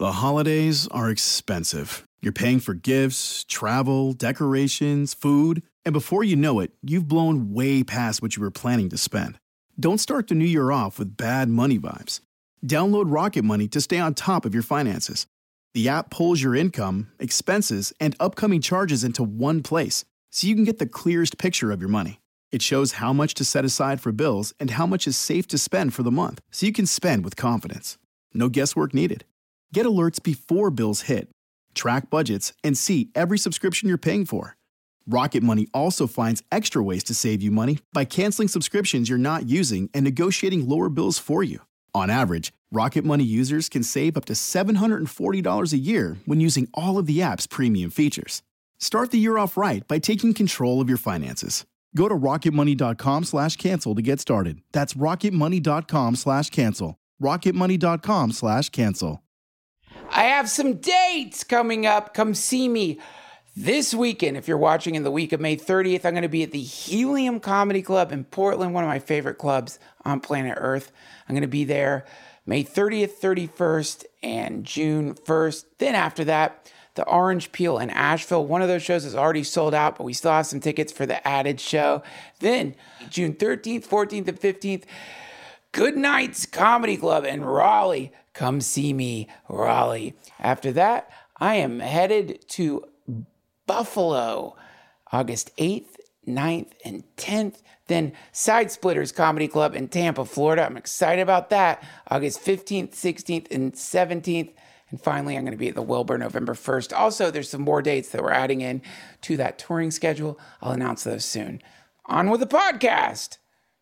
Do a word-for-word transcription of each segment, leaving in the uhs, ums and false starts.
The holidays are expensive. You're paying for gifts, travel, decorations, food, and before you know it, you've blown way past what you were planning to spend. Don't start the new year off with bad money vibes. Download Rocket Money to stay on top of your finances. The app pulls your income, expenses, and upcoming charges into one place, so you can get the clearest picture of your money. It shows how much to set aside for bills and how much is safe to spend for the month, so you can spend with confidence. No guesswork needed. Get alerts before bills hit, track budgets, and see every subscription you're paying for. Rocket Money also finds extra ways to save you money by canceling subscriptions you're not using and negotiating lower bills for you. On average, Rocket Money users can save up to seven hundred forty dollars a year when using all of the app's premium features. Start the year off right by taking control of your finances. Go to rocketmoney.com slash cancel to get started. That's rocketmoney.com slash cancel. rocketmoney.com slash cancel. I have some dates coming up. Come see me this weekend. If you're watching in the week of May thirtieth, I'm going to be at the Helium Comedy Club in Portland, one of my favorite clubs on planet Earth. I'm going to be there May thirtieth, thirty-first, and June first. Then after that, the Orange Peel in Asheville. One of those shows is already sold out, but we still have some tickets for the added show. Then June thirteenth, fourteenth, and fifteenth, Good Nights Comedy Club in Raleigh. Come see me, Raleigh. After that, I am headed to Buffalo, August eighth, ninth, and tenth. Then Side Splitters Comedy Club in Tampa, Florida. I'm excited about that. August fifteenth, sixteenth, and seventeenth. And finally, I'm going to be at the Wilbur November first. Also, there's some more dates that we're adding in to that touring schedule. I'll announce those soon. On with the podcast.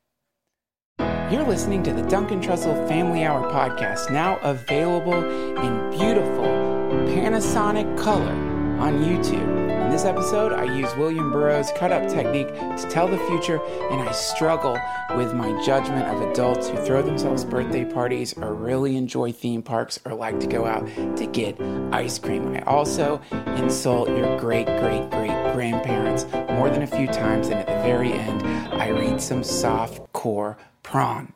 You're listening to the Duncan Trussell Family Hour podcast, now available in beautiful Panasonic color on YouTube. In this episode, I use William Burroughs' cut-up technique to tell the future, and I struggle with my judgment of adults who throw themselves birthday parties or really enjoy theme parks or like to go out to get ice cream. I also insult your great-great-great-grandparents more than a few times, and at the very end, I read some soft-core prawn.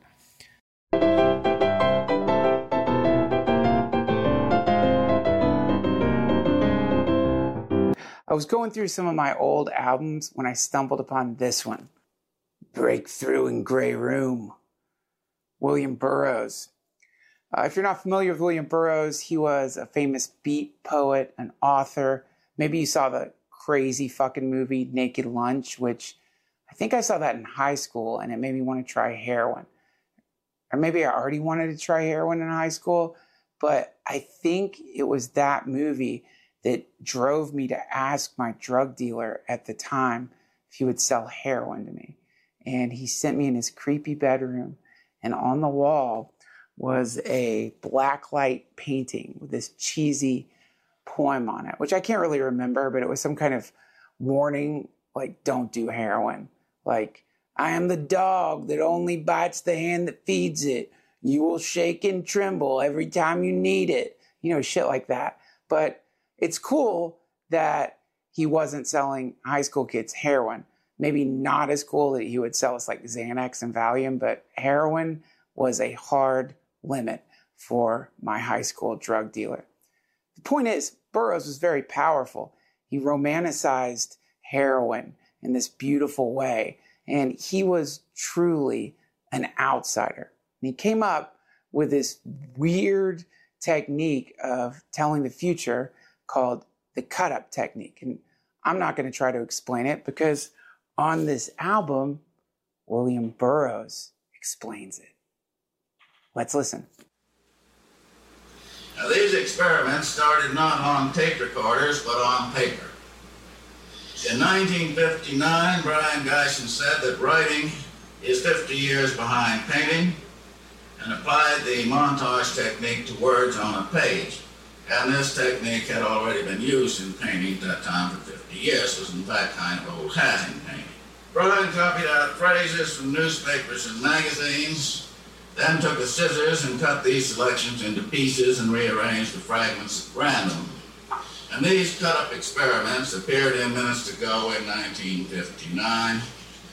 I was going through some of my old albums when I stumbled upon this one. Breakthrough in Grey Room. William Burroughs. Uh, if you're not familiar with William Burroughs, he was a famous beat poet, an author. Maybe you saw the crazy fucking movie Naked Lunch, which I think I saw that in high school, and it made me want to try heroin. Or maybe I already wanted to try heroin in high school, but I think it was that movie that drove me to ask my drug dealer at the time if he would sell heroin to me. And he sent me in his creepy bedroom, and on the wall was a blacklight painting with this cheesy poem on it, which I can't really remember, but it was some kind of warning, like, don't do heroin. Like, I am the dog that only bites the hand that feeds it. You will shake and tremble every time you need it. You know, shit like that. But it's cool that he wasn't selling high school kids heroin. Maybe not as cool that he would sell us like Xanax and Valium, but heroin was a hard limit for my high school drug dealer. The point is, Burroughs was very powerful. He romanticized heroin in this beautiful way, and he was truly an outsider. And he came up with this weird technique of telling the future called the cut-up technique. And I'm not going to try to explain it because on this album, William Burroughs explains it. Let's listen. Now, these experiments started not on tape recorders, but on paper. In nineteen fifty-nine, Brian Gysin said that writing is fifty years behind painting and applied the montage technique to words on a page. And this technique had already been used in painting at that time for fifty years. It was in fact kind of old hat in painting. Brian copied out phrases from newspapers and magazines, then took the scissors and cut these selections into pieces and rearranged the fragments at random. And these cut-up experiments appeared in Minutes to Go in nineteen fifty-nine.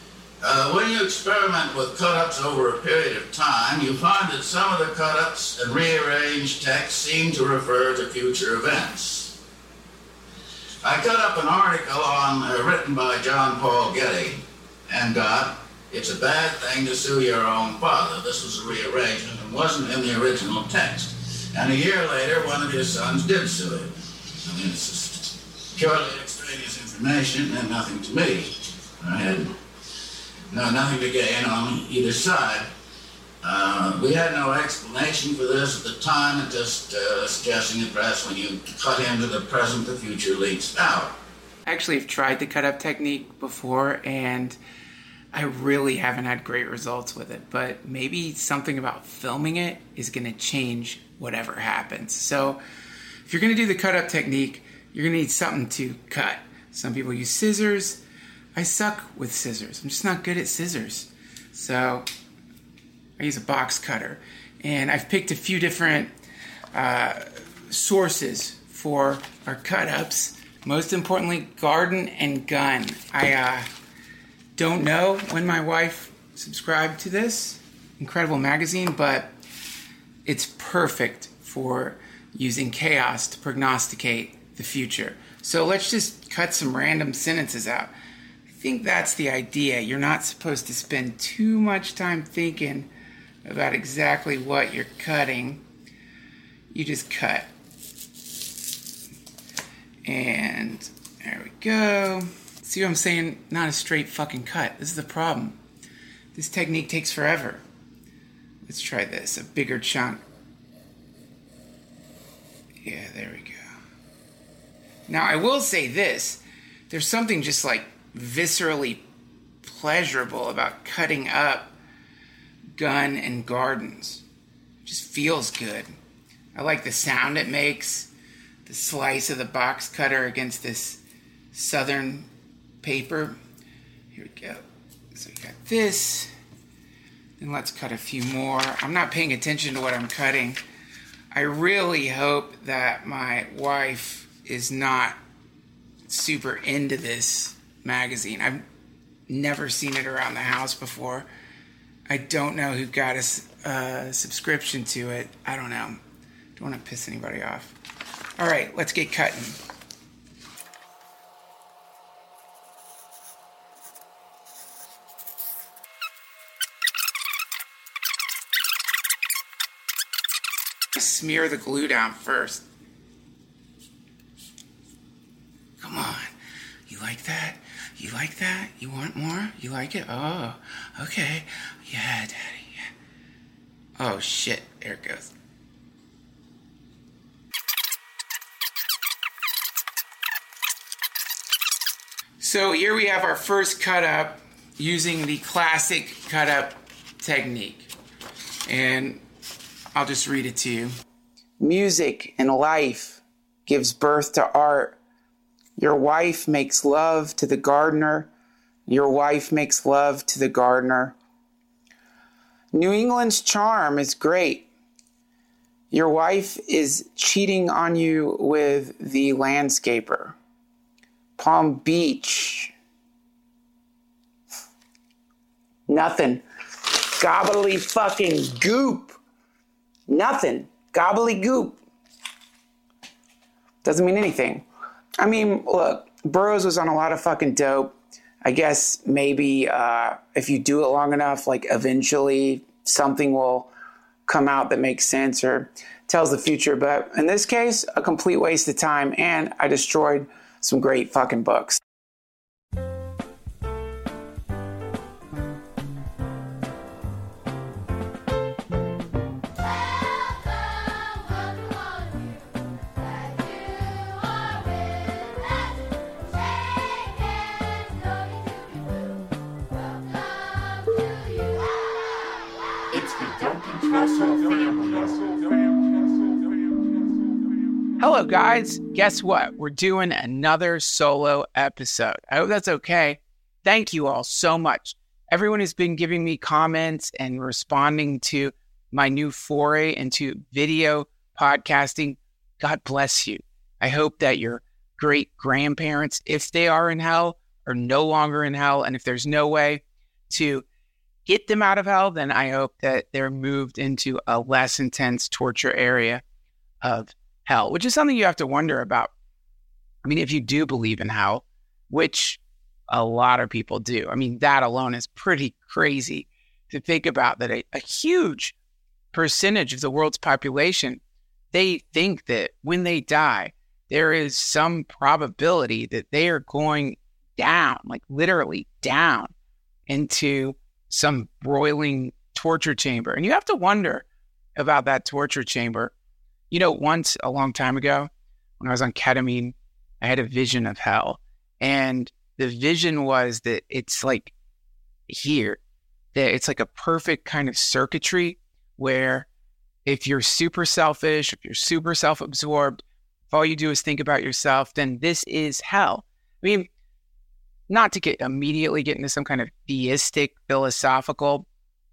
Uh, when you experiment with cut-ups over a period of time, you find that some of the cut-ups and rearranged text seem to refer to future events. I cut up an article on uh, written by John Paul Getty and got, "It's a bad thing to sue your own father." This was a rearrangement and wasn't in the original text. And a year later, one of his sons did sue him. I mean, it's just purely extraneous information and nothing to me. I had no, nothing to gain on either side. Uh, we had no explanation for this at the time, and just uh, suggesting that perhaps when you cut into the present, the future leaks out. Actually, I've tried the cut-up technique before, and I really haven't had great results with it. But maybe something about filming it is going to change whatever happens. So if you're going to do the cut-up technique, you're going to need something to cut. Some people use scissors. I suck with scissors. I'm just not good at scissors. So I use a box cutter. And I've picked a few different uh, sources for our cut-ups. Most importantly, Garden and Gun. I uh, don't know when my wife subscribed to this incredible magazine, but it's perfect for using chaos to prognosticate the future. So let's just cut some random sentences out. I think that's the idea. You're not supposed to spend too much time thinking about exactly what you're cutting. You just cut. And there we go. See what I'm saying? Not a straight fucking cut. This is the problem. This technique takes forever. Let's try this. A bigger chunk. Yeah, there we go. Now, I will say this. There's something just like viscerally pleasurable about cutting up Gun and Gardens. It just feels good. I like the sound it makes. The slice of the box cutter against this southern paper. Here we go. So we got this. Then let's cut a few more. I'm not paying attention to what I'm cutting. I really hope that my wife is not super into this magazine. I've never seen it around the house before. I don't know who got a uh, subscription to it. I don't know. Don't want to piss anybody off. All right, let's get cutting. Smear the glue down first. Come on. You like that? You like that? You want more? You like it? Oh, okay. Yeah, Daddy. Yeah. Oh, shit. There it goes. So here we have our first cut up using the classic cut up technique. And I'll just read it to you. Music and life gives birth to art. Your wife makes love to the gardener. Your wife makes love to the gardener. New England's charm is great. Your wife is cheating on you with the landscaper. Palm Beach. Nothing. Gobbly fucking goop. Nothing. Gobbly goop. Doesn't mean anything. I mean, look, Burroughs was on a lot of fucking dope. I guess maybe uh, if you do it long enough, like eventually something will come out that makes sense or tells the future. But in this case, a complete waste of time, and I destroyed some great fucking books. Hello, guys. Guess what? We're doing another solo episode. I hope that's okay. Thank you all so much. Everyone has been giving me comments and responding to my new foray into video podcasting. God bless you. I hope that your great grandparents, if they are in hell, are no longer in hell. And if there's no way, to get them out of hell, then I hope that they're moved into a less intense torture area of hell, which is something you have to wonder about. I mean, if you do believe in hell, which a lot of people do, I mean, that alone is pretty crazy to think about, that a, a huge percentage of the world's population, they think that when they die, there is some probability that they are going down, like literally down into some broiling torture chamber. And you have to wonder about that torture chamber. You know, once a long time ago, when I was on ketamine, I had a vision of hell. And the vision was that it's like here, that it's like a perfect kind of circuitry where if you're super selfish, if you're super self-absorbed, if all you do is think about yourself, then this is hell. I mean, not to get immediately get into some kind of theistic, philosophical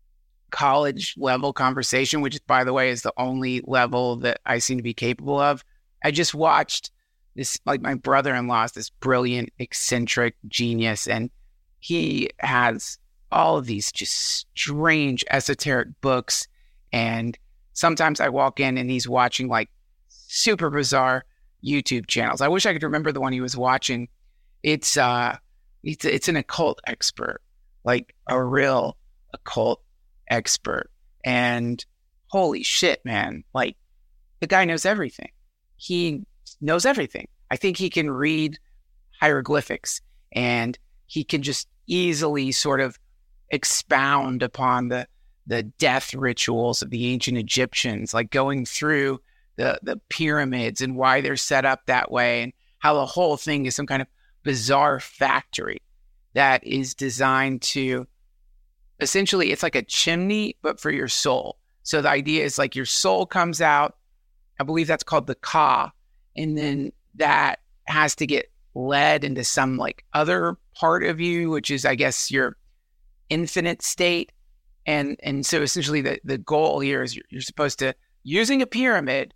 college level conversation, which, by the way, is the only level that I seem to be capable of. I just watched this, like my brother-in-law is this brilliant, eccentric genius, and he has all of these just strange, esoteric books. And sometimes I walk in and he's watching like super bizarre YouTube channels. I wish I could remember the one he was watching. It's uh, it's it's an occult expert, like a real occult expert. And holy shit, man! Like the guy knows everything. He knows everything. I think he can read hieroglyphics, and he can just easily sort of expound upon the the death rituals of the ancient Egyptians, like going through the the pyramids and why they're set up that way, and how the whole thing is some kind of bizarre factory that is designed to, essentially, it's like a chimney, but for your soul. So the idea is like your soul comes out, I believe that's called the Ka, and then that has to get led into some like other part of you, which is, I guess, your infinite state. And and so essentially the, the goal here is you're, you're supposed to, using a pyramid,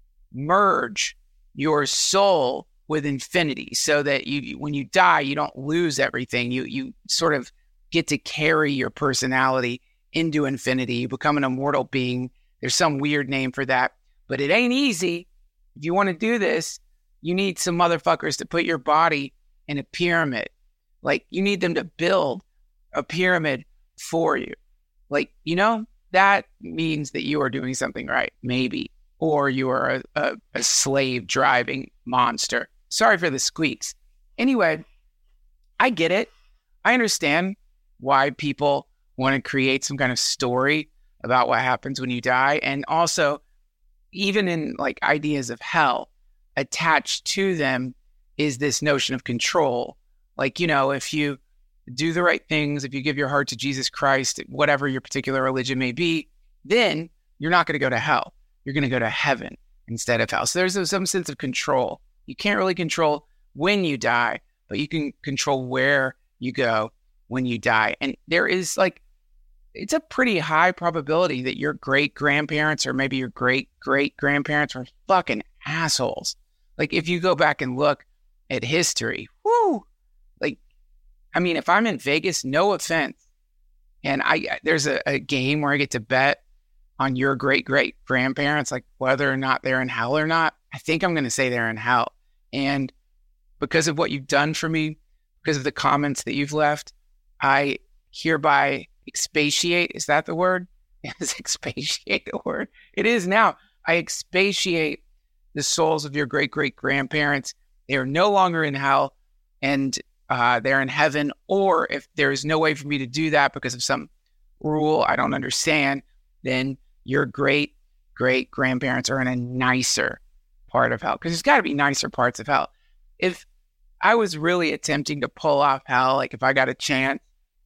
merge your soul with infinity, so that you, when you die, you don't lose everything. You you sort of get to carry your personality into infinity. You become an immortal being. There's some weird name for that, but it ain't easy. If you want to do this, you need some motherfuckers to put your body in a pyramid. Like, you need them to build a pyramid for you. Like, you know, that means that you are doing something right, maybe. Or you are a, a, a slave driving monster. Sorry for the squeaks. Anyway, I get it. I understand why people want to create some kind of story about what happens when you die. And also, even in like ideas of hell, attached to them is this notion of control. Like, you know, if you do the right things, if you give your heart to Jesus Christ, whatever your particular religion may be, then you're not going to go to hell. You're going to go to heaven instead of hell. So there's some sense of control. You can't really control when you die, but you can control where you go when you die. And there is like, it's a pretty high probability that your great grandparents or maybe your great great grandparents were fucking assholes. Like, if you go back and look at history, whoo, like, I mean, if I'm in Vegas, no offense, and I there's a, a game where I get to bet on your great great grandparents, like whether or not they're in hell or not, I think I'm going to say they're in hell. And because of what you've done for me, because of the comments that you've left, I hereby expatiate. Is that the word? Is expatiate the word? It is now. I expatiate the souls of your great great grandparents. They are no longer in hell, and uh, they're in heaven. Or if there is no way for me to do that because of some rule I don't understand, then your great great grandparents are in a nicer part of hell, because there's got to be nicer parts of hell. If I was really attempting to pull off hell, like if I got a chance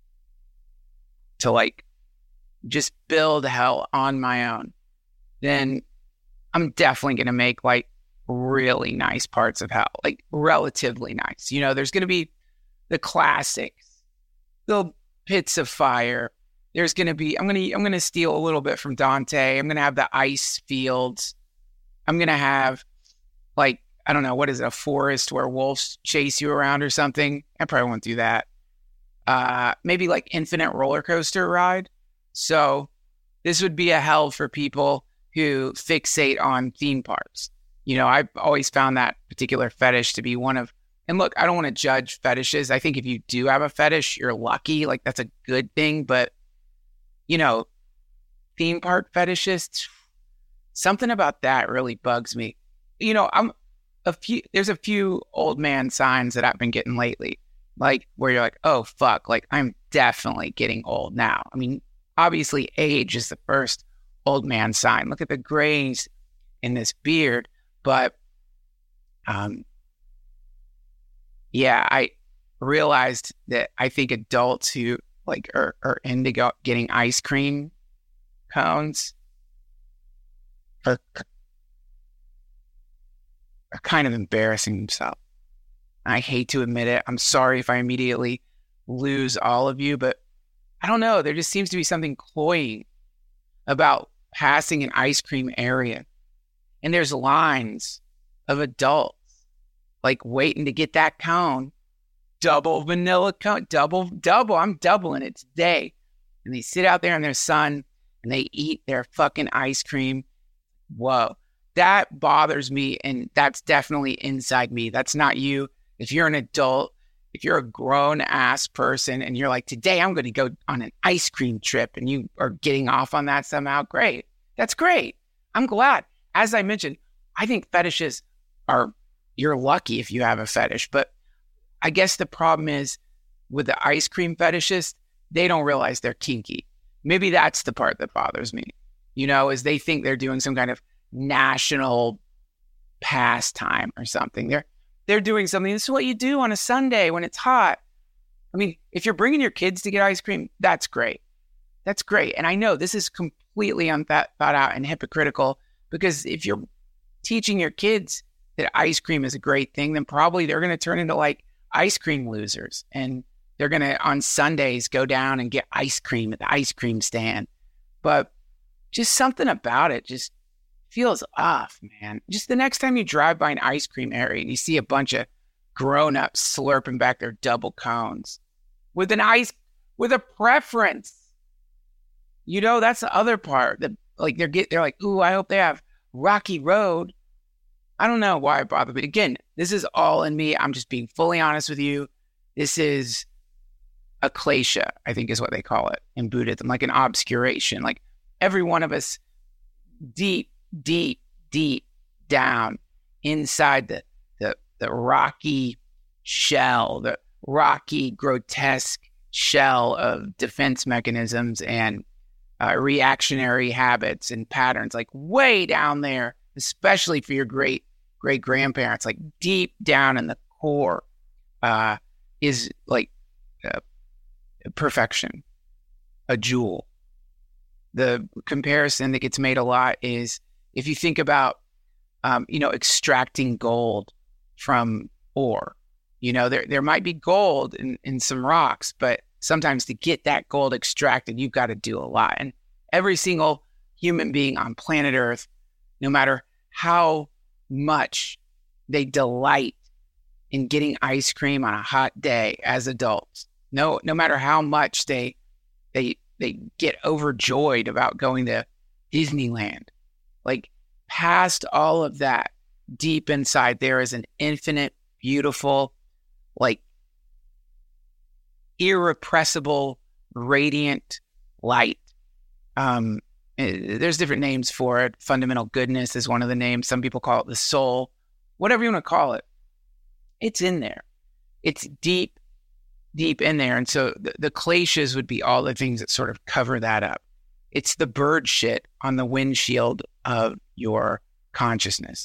to like just build hell on my own, then I'm definitely going to make like really nice parts of hell, like relatively nice. You know, there's going to be the classics, the pits of fire. There's going to be, I'm going to, I'm going to steal a little bit from Dante. I'm going to have the ice fields. I'm going to have like, I don't know, what is it, a forest where wolves chase you around or something? I probably won't do that. uh, maybe like infinite roller coaster ride. So this would be a hell for people who fixate on theme parks. You know, I've always found that particular fetish to be one of, and look, I don't want to judge fetishes. I think if you do have a fetish, you're lucky. Like, that's a good thing. But, you know, theme park fetishists, something about that really bugs me. You know, I'm a few, there's a few old man signs that I've been getting lately, like where you're like, oh, fuck, like I'm definitely getting old now. I mean, obviously age is the first old man sign. Look at the grays in this beard. But, um, yeah, I realized that I think adults who like are, are into go, getting ice cream cones are, are kind of embarrassing themselves. I hate to admit it. I'm sorry if I immediately lose all of you, but I don't know. There just seems to be something cloying about passing an ice cream area. And there's lines of adults like waiting to get that cone. Double vanilla cone, double, double. I'm doubling it today. And they sit out there in their sun and they eat their fucking ice cream. Whoa, that bothers me. And that's definitely inside me. That's not you. If you're an adult, if you're a grown ass person and you're like, today I'm going to go on an ice cream trip and you are getting off on that somehow, great. That's great. I'm glad. As I mentioned, I think fetishes are, you're lucky if you have a fetish, but I guess the problem is with the ice cream fetishists, they don't realize they're kinky. Maybe that's the part that bothers me, you know, is they think they're doing some kind of national pastime or something. They're, they're doing something. This is what you do on a Sunday when it's hot. I mean, if you're bringing your kids to get ice cream, that's great. That's great. And I know this is completely unthought out and hypocritical, because if you're teaching your kids that ice cream is a great thing, then probably they're going to turn into like ice cream losers. And they're going to, on Sundays, go down and get ice cream at the ice cream stand. But just something about it just feels off, man. Just the next time you drive by an ice cream area and you see a bunch of grown-ups slurping back their double cones with an ice, with a preference. You know, that's the other part. That like they're get, they're like, ooh, I hope they have Rocky Road. I don't know why it bothered me. Again, this is all in me. I'm just being fully honest with you. This is aklesia, I think is what they call it in Buddhism, like an obscuration. Like every one of us deep, deep, deep down inside the, the, the rocky shell, the rocky, grotesque shell of defense mechanisms and uh, reactionary habits and patterns, like way down there, especially for your great great grandparents, like deep down in the core, uh, is like uh, perfection, a jewel. The comparison that gets made a lot is if you think about, um, you know, extracting gold from ore. You know, there there might be gold in, in some rocks, but sometimes to get that gold extracted, you've got to do a lot. And every single human being on planet Earth, no matter how much they delight in getting ice cream on a hot day as adults, no no matter how much they they they get overjoyed about going to Disneyland, like past all of that, deep inside there is an infinite, beautiful, like irrepressible, radiant light. Um, there's different names for it. Fundamental goodness is one of the names. Some people call it the soul, whatever you want to call it. It's in there. It's deep, deep in there. And so the, the kleshas would be all the things that sort of cover that up. It's the bird shit on the windshield of your consciousness.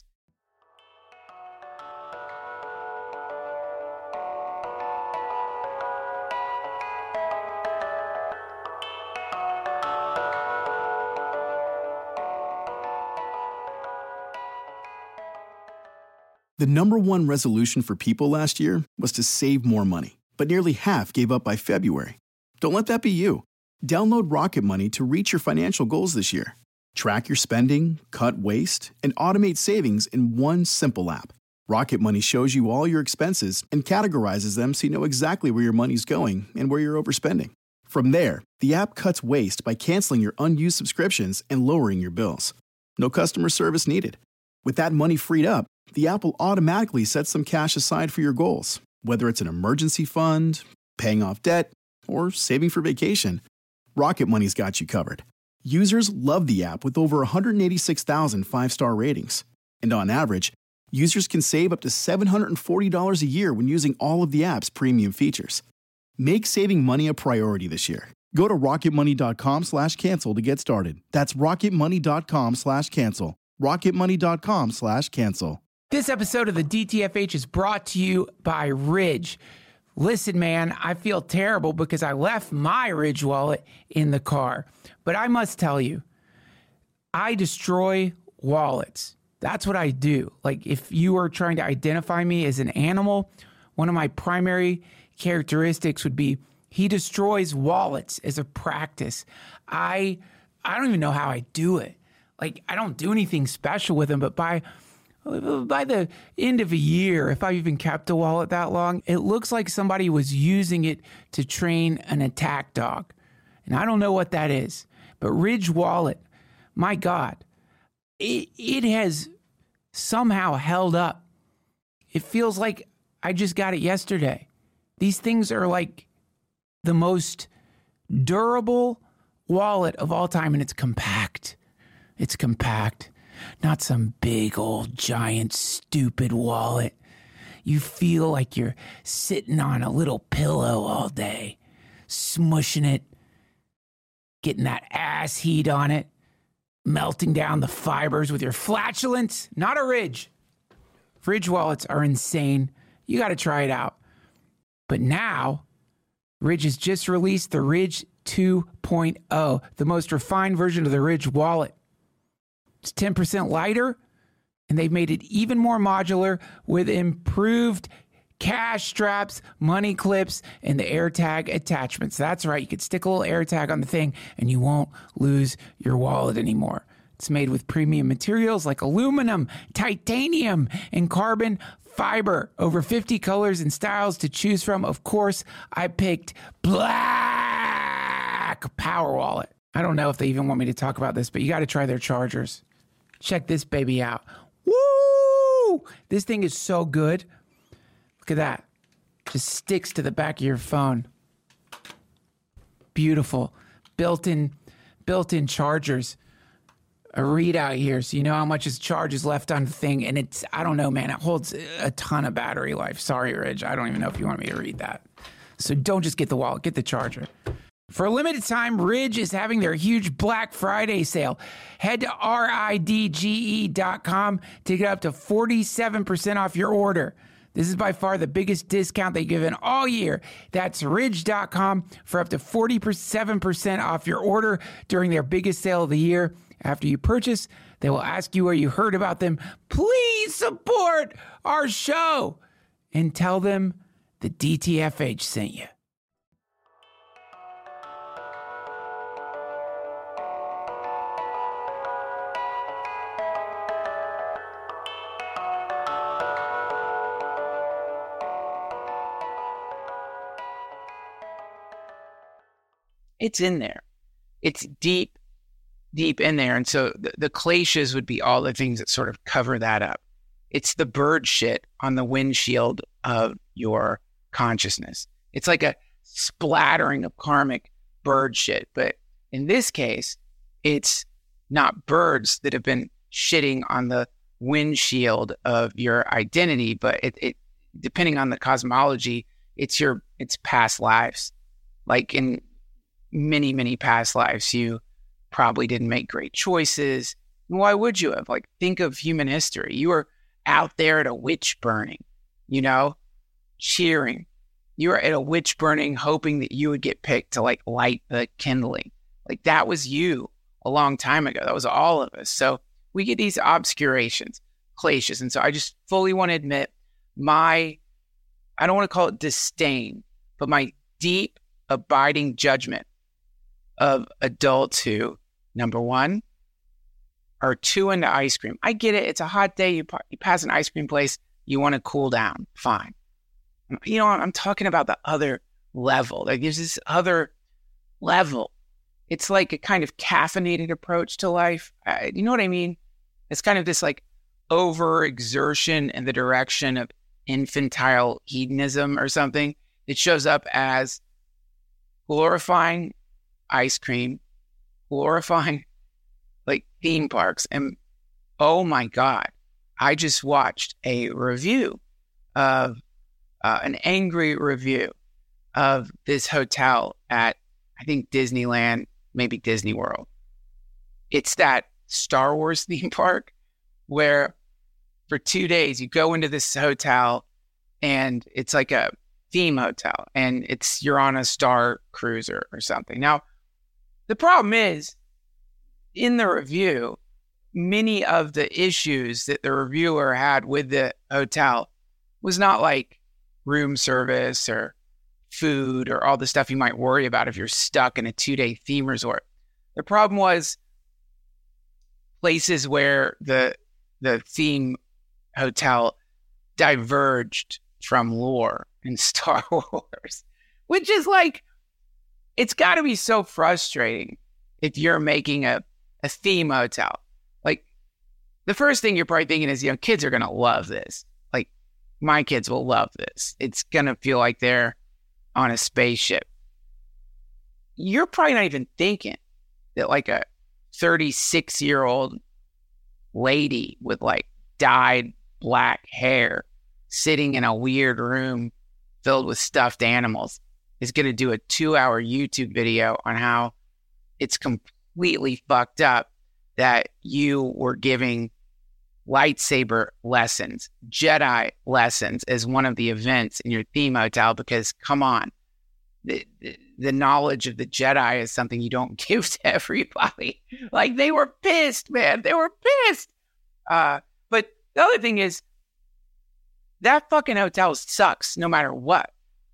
The number one resolution for people last year was to save more money, but nearly half gave up by February. Don't let that be you. Download Rocket Money to reach your financial goals this year. Track your spending, cut waste, and automate savings in one simple app. Rocket Money shows you all your expenses and categorizes them so you know exactly where your money's going and where you're overspending. From there, the app cuts waste by canceling your unused subscriptions and lowering your bills. No customer service needed. With that money freed up, the app will automatically set some cash aside for your goals, whether it's an emergency fund, paying off debt, or saving for vacation. Rocket Money's got you covered. Users love the app with over one hundred eighty-six thousand five-star ratings. And on average, users can save up to seven hundred forty dollars a year when using all of the app's premium features. Make saving money a priority this year. Go to rocketmoney.com slash cancel to get started. That's rocketmoney.com slash cancel. rocketmoney.com slash cancel. This episode of the D T F H is brought to you by Ridge. Listen, man, I feel terrible because I left my Ridge wallet in the car. But I must tell you, I destroy wallets. That's what I do. Like, if you are trying to identify me as an animal, one of my primary characteristics would be he destroys wallets as a practice. I I don't even know how I do it. Like, I don't do anything special with them, but by by the end of a year, if I've even kept a wallet that long, it looks like somebody was using it to train an attack dog. And I don't know what that is. But Ridge Wallet, my God, it, it has somehow held up. It feels like I just got it yesterday. These things are like the most durable wallet of all time, and it's compact. It's compact, not some big old giant stupid wallet. You feel like you're sitting on a little pillow all day, smushing it, getting that ass heat on it, melting down the fibers with your flatulence. Not a Ridge. Ridge wallets are insane. You got to try it out. But now, Ridge has just released the Ridge two point oh, the most refined version of the Ridge wallet. It's ten percent lighter, and they've made it even more modular with improved cash straps, money clips, and the AirTag attachments. That's right. You could stick a little AirTag on the thing, and you won't lose your wallet anymore. It's made with premium materials like aluminum, titanium, and carbon fiber. Over fifty colors and styles to choose from. Of course, I picked Black Power Wallet. I don't know if they even want me to talk about this, but you got to try their chargers. Check this baby out. Woo! This thing is so good. Look at that. Just sticks to the back of your phone. Beautiful. Built-in, built-in chargers. A readout here, so you know how much its charge is left on the thing. And it's, I don't know, man, it holds a ton of battery life. Sorry, Ridge. I don't even know if you want me to read that. So don't just get the wallet, get the charger. For a limited time, Ridge is having their huge Black Friday sale. Head to R I D G E dot com to get up to forty-seven percent off your order. This is by far the biggest discount they've given all year. That's ridge dot com for up to forty-seven percent off your order during their biggest sale of the year. After you purchase, they will ask you where you heard about them. Please support our show and tell them the D T F H sent you. It's in there. It's deep, deep in there. And so the, the glaciers would be all the things that sort of cover that up. It's the bird shit on the windshield of your consciousness. It's like a splattering of karmic bird shit. But in this case, it's not birds that have been shitting on the windshield of your identity, but it, it depending on the cosmology, it's your it's past lives. Like in many, many past lives, you probably didn't make great choices. Why would you have? Like, think of human history. You were out there at a witch burning, you know, cheering. You were at a witch burning, hoping that you would get picked to like light the kindling. Like, that was you a long time ago. That was all of us. So we get these obscurations, clashes. And so I just fully want to admit my, I don't want to call it disdain, but my deep, abiding judgment of adults who, number one, are too into ice cream. I get it. It's a hot day. You, you pass an ice cream place. You want to cool down. Fine. You know, I'm talking about the other level. Like there's this other level. It's like a kind of caffeinated approach to life. I, you know what I mean? It's kind of this like overexertion in the direction of infantile hedonism or something. It shows up as glorifying ice cream, glorifying like theme parks. And oh my God, I just watched a review of uh, an angry review of this hotel at, I think, Disneyland, maybe Disney World. It's that Star Wars theme park where for two days you go into this hotel and it's like a theme hotel and it's you're on a Star Cruiser or something. Now, the problem is, in the review, many of the issues that the reviewer had with the hotel was not like room service or food or all the stuff you might worry about if you're stuck in a two-day theme resort. The problem was places where the the theme hotel diverged from lore in Star Wars, which is like, it's got to be so frustrating if you're making a, a theme hotel. Like, the first thing you're probably thinking is, you know, kids are going to love this. Like, my kids will love this. It's going to feel like they're on a spaceship. You're probably not even thinking that like a thirty-six-year-old lady with like dyed black hair sitting in a weird room filled with stuffed animals is going to do a two-hour YouTube video on how it's completely fucked up that you were giving lightsaber lessons, Jedi lessons as one of the events in your theme hotel, because come on, the, the, the knowledge of the Jedi is something you don't give to everybody. Like, they were pissed, man. They were pissed. Uh, but the other thing is, that fucking hotel sucks no matter what.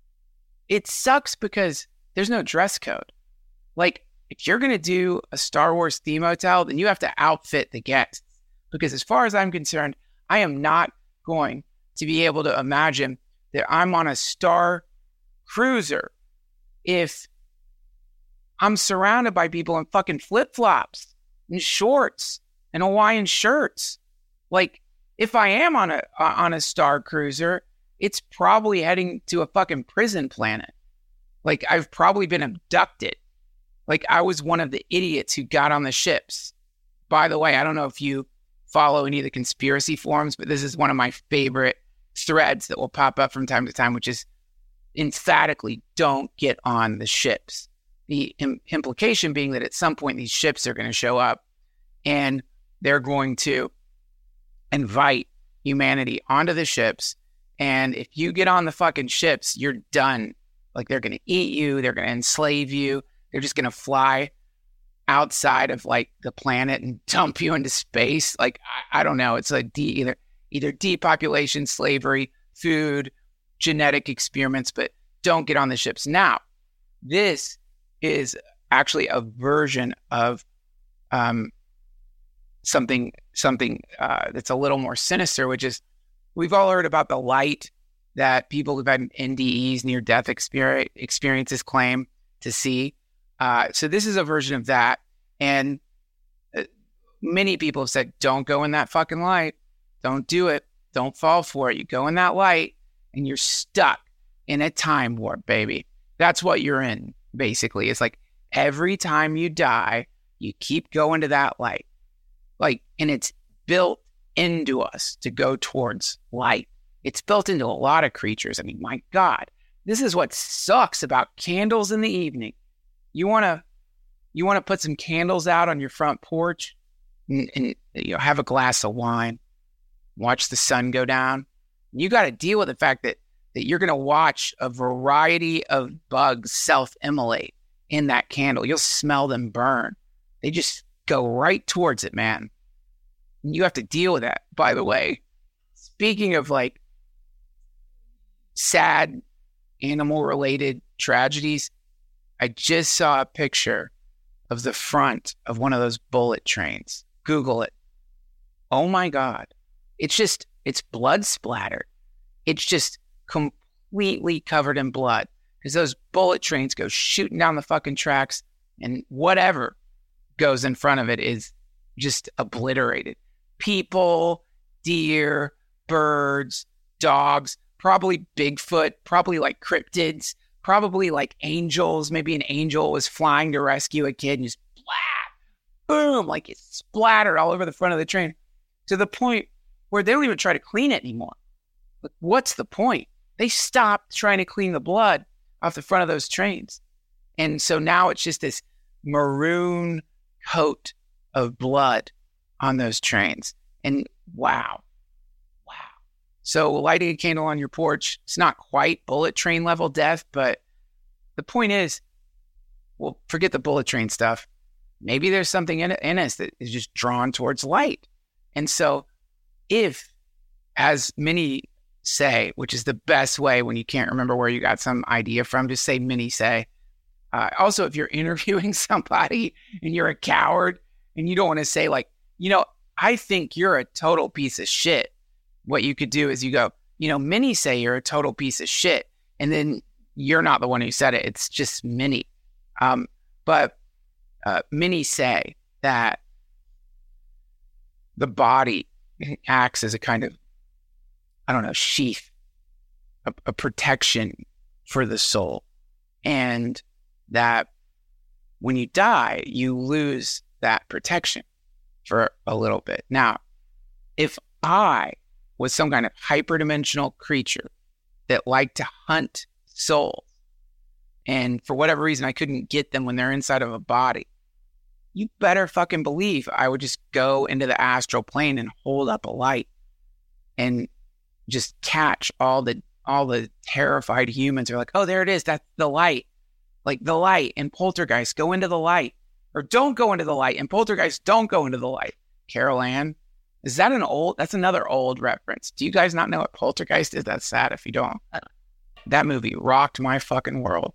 It sucks because there's no dress code. Like, if you're going to do a Star Wars theme hotel, then you have to outfit the guests. Because as far as I'm concerned, I am not going to be able to imagine that I'm on a Star Cruiser if I'm surrounded by people in fucking flip-flops and shorts and Hawaiian shirts. Like, if I am on a on a Star Cruiser, it's probably heading to a fucking prison planet. Like, I've probably been abducted. Like, I was one of the idiots who got on the ships. By the way, I don't know if you follow any of the conspiracy forums, but this is one of my favorite threads that will pop up from time to time, which is emphatically don't get on the ships. The im- implication being that at some point these ships are going to show up and they're going to invite humanity onto the ships. And if you get on the fucking ships, you're done. Like, they're going to eat you. They're going to enslave you. They're just going to fly outside of like the planet and dump you into space. Like, I, I don't know. It's like de- either either depopulation, slavery, food, genetic experiments, but don't get on the ships. Now, this is actually a version of um, something something uh, that's a little more sinister, which is, we've all heard about the light that people who've had N D Es, near-death experience, experiences claim to see. Uh, so this is a version of that. And uh, many people have said, don't go in that fucking light. Don't do it. Don't fall for it. You go in that light and you're stuck in a time warp, baby. That's what you're in, basically. It's like every time you die, you keep going to that light. Like, and it's built into us to go towards light. It's built into a lot of creatures. I mean, my God, this is what sucks about candles in the evening. You want to you want to put some candles out on your front porch and, and you know, have a glass of wine, watch the sun go down. You got to deal with the fact that that you're going to watch a variety of bugs self-immolate in that candle. You'll smell them burn. They just go right towards it, man. And you have to deal with that, by the way. Speaking of like sad animal-related tragedies, I just saw a picture of the front of one of those bullet trains. Google it. Oh my God. It's just it's blood splattered. It's just completely covered in blood because those bullet trains go shooting down the fucking tracks, and whatever goes in front of it is just obliterated. People, deer, birds, dogs, probably Bigfoot, probably like cryptids, probably like angels. Maybe an angel was flying to rescue a kid and just blah, boom, like it splattered all over the front of the train to the point where they don't even try to clean it anymore. Like, what's the point? They stopped trying to clean the blood off the front of those trains. And so now it's just this maroon coat of blood on those trains. And wow, wow. So lighting a candle on your porch, it's not quite bullet train level death, but the point is, well, forget the bullet train stuff. Maybe there's something in, in us that is just drawn towards light. And so if, as many say, which is the best way when you can't remember where you got some idea from, just say many say. Uh, also, if you're interviewing somebody and you're a coward and you don't want to say like, you know, I think you're a total piece of shit. What you could do is you go, you know, many say you're a total piece of shit. And then you're not the one who said it. It's just many. Um, but uh, many say that the body acts as a kind of, I don't know, sheath, a, a protection for the soul. And that when you die, you lose that protection for a little bit. Now, if I was some kind of hyperdimensional creature that liked to hunt souls, and for whatever reason I couldn't get them when they're inside of a body, you better fucking believe I would just go into the astral plane and hold up a light and just catch all the all the terrified humans who are like, oh, there it is, that's the light. Like the light in Poltergeist, go into the light. Or don't go into the light. In Poltergeist, don't go into the light. Carol Ann. Is that an old, that's another old reference. Do you guys not know what Poltergeist is? That's sad if you don't. That movie rocked my fucking world.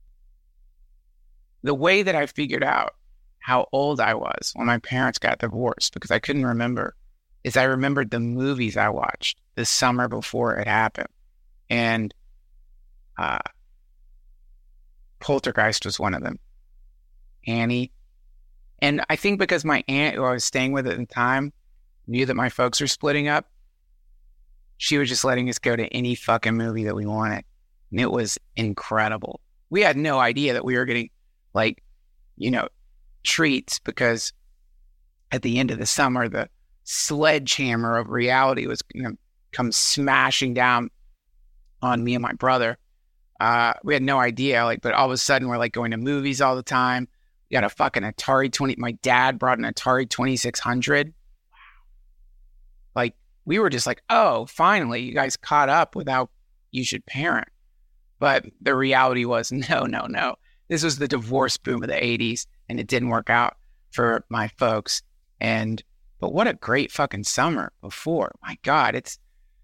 The way that I figured out how old I was when my parents got divorced, because I couldn't remember, is I remembered the movies I watched the summer before it happened. And uh, Poltergeist was one of them. Annie. And I think because my aunt, who I was staying with at the time, knew that my folks were splitting up, she was just letting us go to any fucking movie that we wanted. And it was incredible. We had no idea that we were getting, like, you know, treats, because at the end of the summer, the sledgehammer of reality was going to come smashing down on me and my brother. Uh, we had no idea, like, but all of a sudden we're like going to movies all the time. We got a fucking Atari twenty. My dad brought an Atari twenty-six hundred. Wow. Like, we were just like, oh, finally, you guys caught up with how you should parent. But the reality was, no, no, no. This was the divorce boom of the eighties, and it didn't work out for my folks. And, but what a great fucking summer before. My God, it's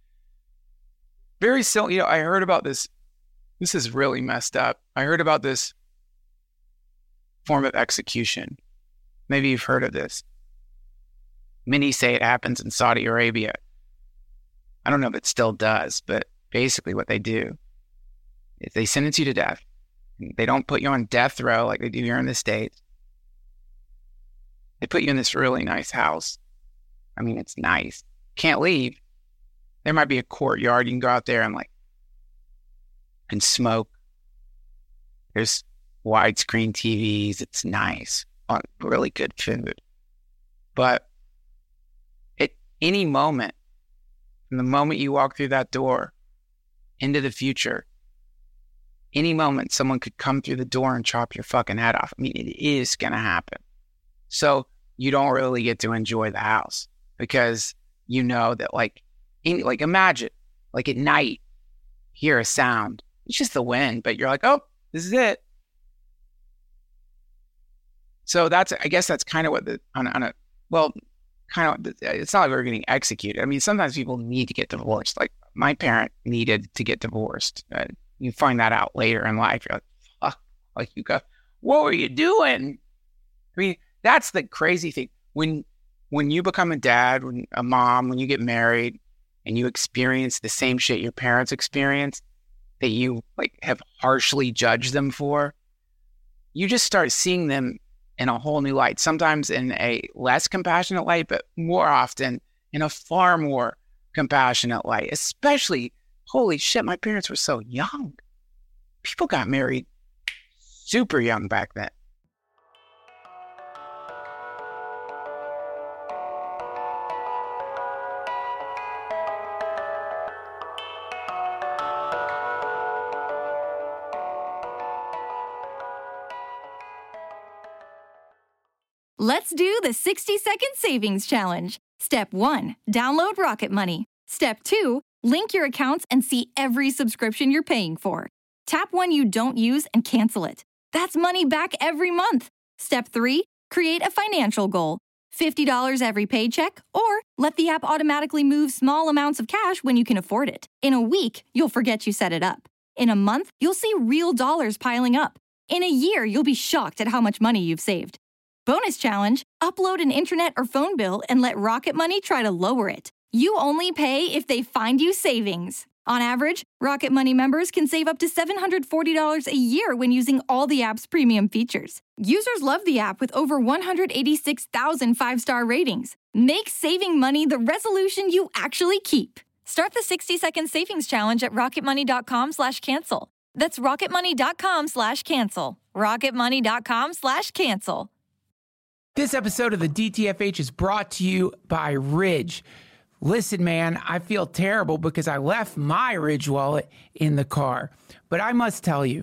very silly. You know, I heard about this. This is really messed up. I heard about this form of execution. Maybe you've heard of this. Many say it happens in Saudi Arabia. I don't know if it still does, but basically what they do is they sentence you to death. They don't put you on death row like they do here in the States. They put you in this really nice house. I mean, it's nice. Can't leave. There might be a courtyard. You can go out there and like, and smoke. There's widescreen T Vs. It's nice. On really good food. But at any moment, from the moment you walk through that door into the future, any moment someone could come through the door and chop your fucking head off. I mean, it is going to happen. So you don't really get to enjoy the house because you know that, like, in, like imagine, like at night, hear a sound. It's just the wind, but you're like, oh, this is it. So that's, I guess that's kind of what the, on, on a, well, kind of, it's not like we're getting executed. I mean, sometimes people need to get divorced. Like my parent needed to get divorced. Uh, you find that out later in life. You're like, fuck, like you go, what were you doing? I mean, that's the crazy thing. When, when you become a dad, when a mom, when you get married and you experience the same shit your parents experienced that you like have harshly judged them for, you just start seeing them in a whole new light, sometimes in a less compassionate light, but more often in a far more compassionate light. Especially, holy shit, my parents were so young. People got married super young back then. Let's do the sixty second savings challenge. Step one, download Rocket Money. Step two, link your accounts and see every subscription you're paying for. Tap one you don't use and cancel it. That's money back every month. Step three, create a financial goal. fifty dollars every paycheck, or let the app automatically move small amounts of cash when you can afford it. In a week, you'll forget you set it up. In a month, you'll see real dollars piling up. In a year, you'll be shocked at how much money you've saved. Bonus challenge, upload an internet or phone bill and let Rocket Money try to lower it. You only pay if they find you savings. On average, Rocket Money members can save up to seven hundred forty dollars a year when using all the app's premium features. Users love the app with over one hundred eighty-six thousand five-star ratings. Make saving money the resolution you actually keep. Start the sixty second savings challenge at rocketmoney.com slash cancel. That's rocketmoney.com slash cancel. rocketmoney.com slash cancel. This episode of the D T F H is brought to you by Ridge. Listen, man, I feel terrible because I left my Ridge wallet in the car. But I must tell you,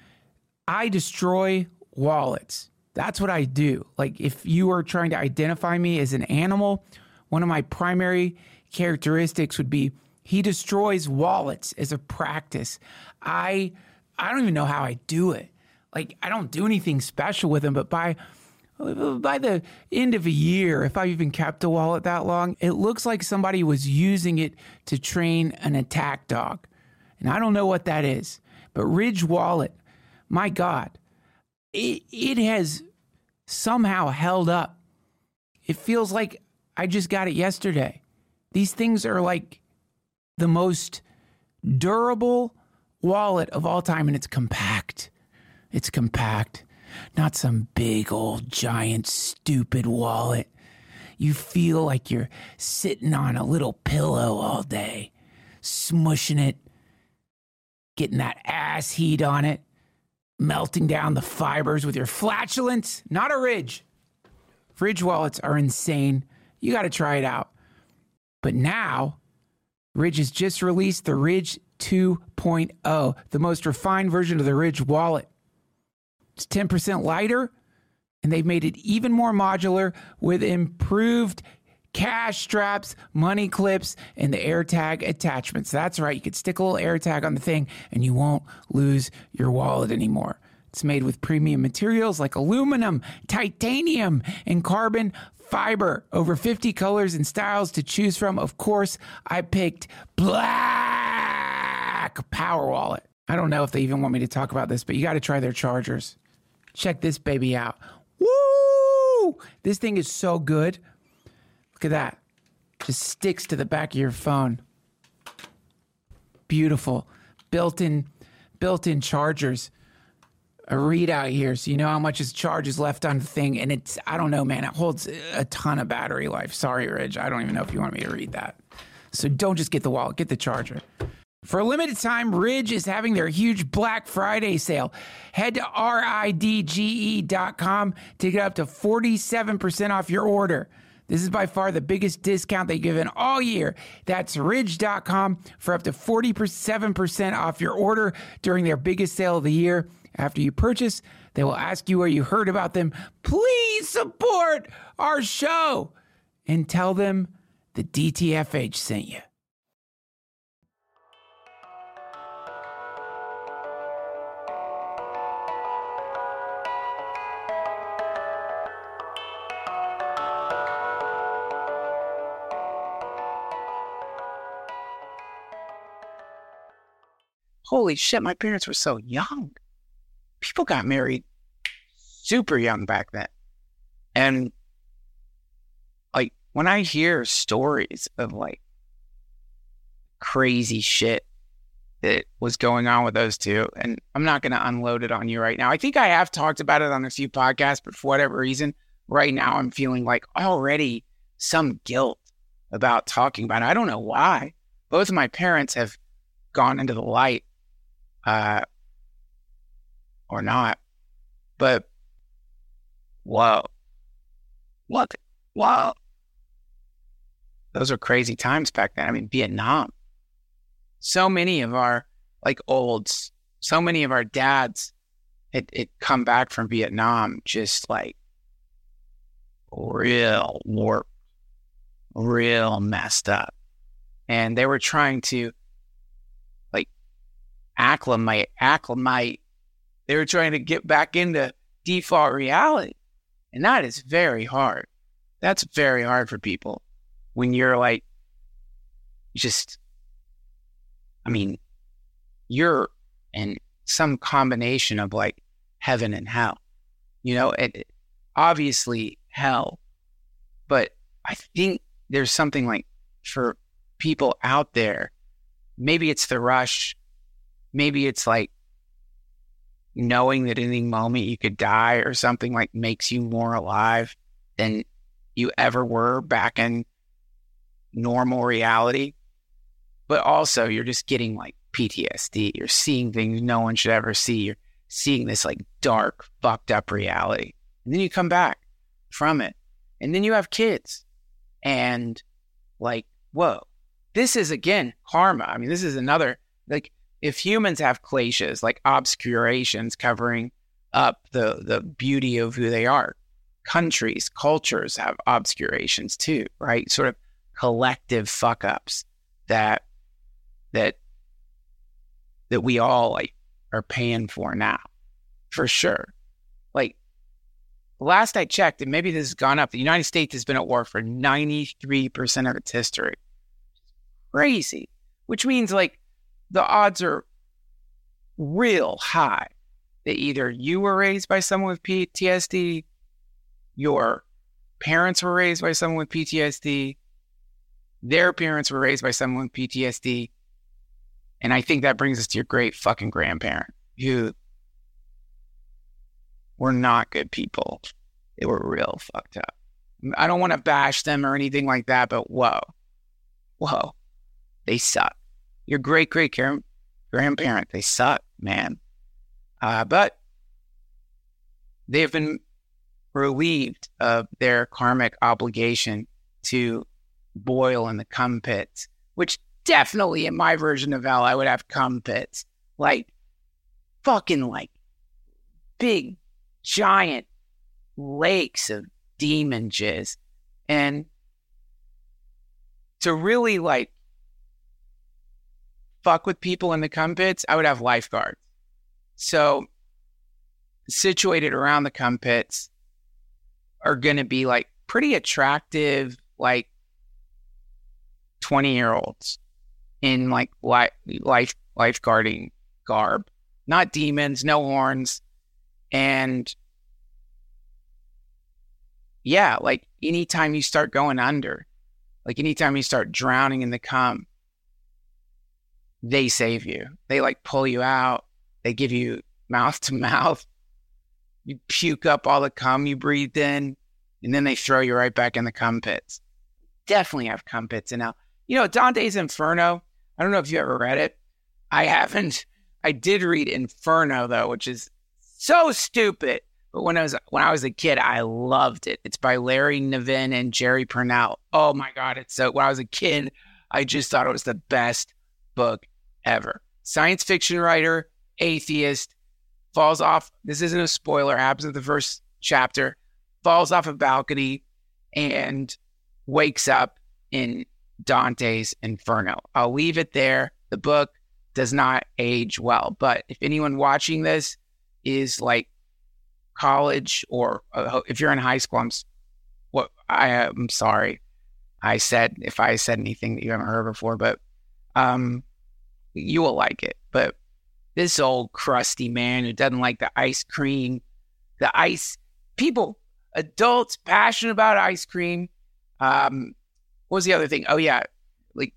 I destroy wallets. That's what I do. Like, if you are trying to identify me as an animal, one of my primary characteristics would be he destroys wallets as a practice. I I don't even know how I do it. Like, I don't do anything special with them, but by... By the end of a year, if I've even kept a wallet that long, it looks like somebody was using it to train an attack dog. And I don't know what that is. But Ridge Wallet, my God, it, it has somehow held up. It feels like I just got it yesterday. These things are like the most durable wallet of all time, and it's compact. It's compact. Not some big old giant stupid wallet. You feel like you're sitting on a little pillow all day, smushing it, getting that ass heat on it, melting down the fibers with your flatulence. Not a Ridge. Ridge wallets are insane. You got to try it out. But now, Ridge has just released the Ridge two point oh, the most refined version of the Ridge wallet. It's ten percent lighter, and they've made it even more modular with improved cash straps, money clips, and the AirTag attachments. That's right. You could stick a little AirTag on the thing, and you won't lose your wallet anymore. It's made with premium materials like aluminum, titanium, and carbon fiber. Over fifty colors and styles to choose from. Of course, I picked Black Power Wallet. I don't know if they even want me to talk about this, but you got to try their chargers. Check this baby out. Woo! This thing is so good. Look at that. Just sticks to the back of your phone. Beautiful. Built-in, built-in chargers. A readout here, so you know how much its charge is left on the thing. And it's, I don't know, man, it holds a ton of battery life. Sorry, Ridge. I don't even know if you want me to read that. So don't just get the wallet, get the charger. For a limited time, Ridge is having their huge Black Friday sale. Head to R I D G E dot com to get up to forty-seven percent off your order. This is by far the biggest discount they've given all year. That's ridge dot com for up to forty-seven percent off your order during their biggest sale of the year. After you purchase, they will ask you where you heard about them. Please support our show and tell them the D T F H sent you. Holy shit, my parents were so young. People got married super young back then. And like when I hear stories of like crazy shit that was going on with those two. And I'm not going to unload it on you right now. I think I have talked about it on a few podcasts, but for whatever reason, right now I'm feeling like already some guilt about talking about it. I don't know why. Both of my parents have gone into the light, uh, or not. But, whoa. What? Wow. Those are crazy times back then. I mean, Vietnam. So many of our, like, olds, so many of our dads had, had come back from Vietnam just, like, real warped, real messed up. And they were trying to, like, acclimate, acclimate. They were trying to get back into default reality. And that is very hard. That's very hard for people when you're, like, just, I mean, you're in some combination of, like, heaven and hell. You know, it, it, obviously hell. But I think there's something, like, for people out there, maybe it's the rush. Maybe it's, like, knowing that any moment you could die or something, like, makes you more alive than you ever were back in normal reality. But also you're just getting, like, P T S D. You're seeing things no one should ever see. You're seeing this, like, dark, fucked up reality. And then you come back from it. And then you have kids. And, like, whoa, this is, again, karma. I mean, this is another, like, if humans have kleshas, like obscurations covering up the, the beauty of who they are, countries, cultures have obscurations too, right? Sort of collective fuck ups that that that we all, like, are paying for now, for sure. Like, last I checked, and maybe this has gone up, the United States has been at war for ninety-three percent of its history. Crazy. Which means, like, the odds are real high that either you were raised by someone with P T S D, your parents were raised by someone with P T S D, their parents were raised by someone with P T S D, and I think that brings us to your great fucking grandparent, who were not good people. They were real fucked up. I don't want to bash them or anything like that, but whoa, whoa, they suck. Your great great grandparent, they suck, man. Uh, but they have been relieved of their karmic obligation to boil in the cum pits, which definitely in my version of hell, I would have cum pits. Like, fucking, like, big, giant lakes of demon jizz. And to really, like, fuck with people in the cum pits, I would have lifeguards. So situated around the cum pits are going to be, like, pretty attractive, like, twenty year olds in, like, life, life lifeguarding garb, not demons, no horns. And yeah, like, anytime you start going under, like, anytime you start drowning in the cum, they save you. They, like, pull you out. They give you mouth to mouth. You puke up all the cum you breathed in, and then they throw you right back in the cum pits. Definitely have cum pits in hell. You know, Dante's Inferno, I don't know if you ever read it. I haven't. I did read Inferno, though, which is so stupid. But when I was when I was a kid, I loved it. It's by Larry Niven and Jerry Purnell. Oh, my God. It's so, when I was a kid, I just thought it was the best book ever. Science fiction writer, atheist, falls off. This isn't a spoiler. Happens in the first chapter. Falls off a balcony and wakes up in Dante's Inferno. I'll leave it there. The book does not age well. But if anyone watching this is, like, college, or uh, if you're in high school, I'm what I am sorry. I said if I said anything that you haven't heard before, but um, you will like it. But this old crusty man who doesn't like the ice cream, the ice people, adults passionate about ice cream. Um, what was the other thing? Oh yeah, like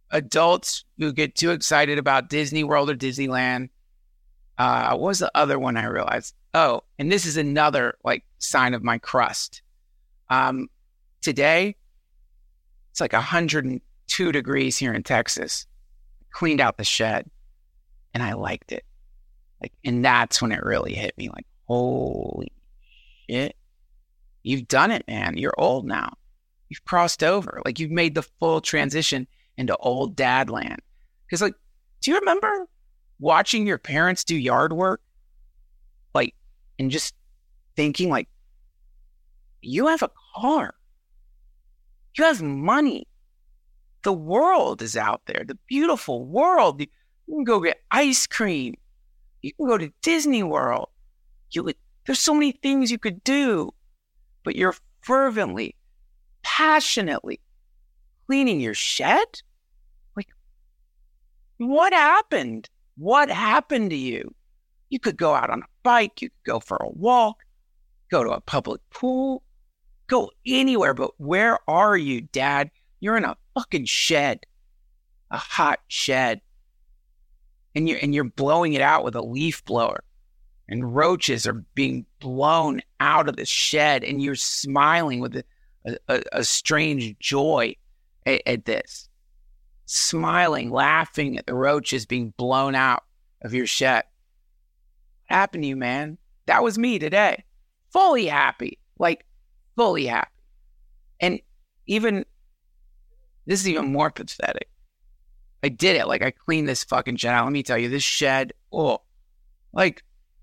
adults who get too excited about Disney World or Disneyland. Uh, what was the other one I realized? Oh, and this is another like sign of my crust. Um, today, it's like one hundred two degrees here in Texas. Cleaned out the shed, and I liked it. Like, and that's when it really hit me. Like, holy shit, you've done it, man. You're old now. You've crossed over. Like, you've made the full transition into old dad land. Because, like, do you remember watching your parents do yard work? Like, and just thinking, like, you have a car. You have money. The world is out there. The beautiful world. You can go get ice cream. You can go to Disney World. You would, there's so many things you could do. But you're fervently, passionately cleaning your shed? Like, what happened? What happened to you? You could go out on a bike. You could go for a walk. Go to a public pool. Go anywhere. But where are you, Dad? You're in a fucking shed. A hot shed. And you're, and you're blowing it out with a leaf blower. And roaches are being blown out of the shed. And you're smiling with a, a, a strange joy at, at this. Smiling, laughing at the roaches being blown out of your shed. What happened to you, man? That was me today. Fully happy. Like, fully happy. And even, this is even more pathetic. I did it. Like, I cleaned this fucking shed out. Let me tell you, this shed, oh, like,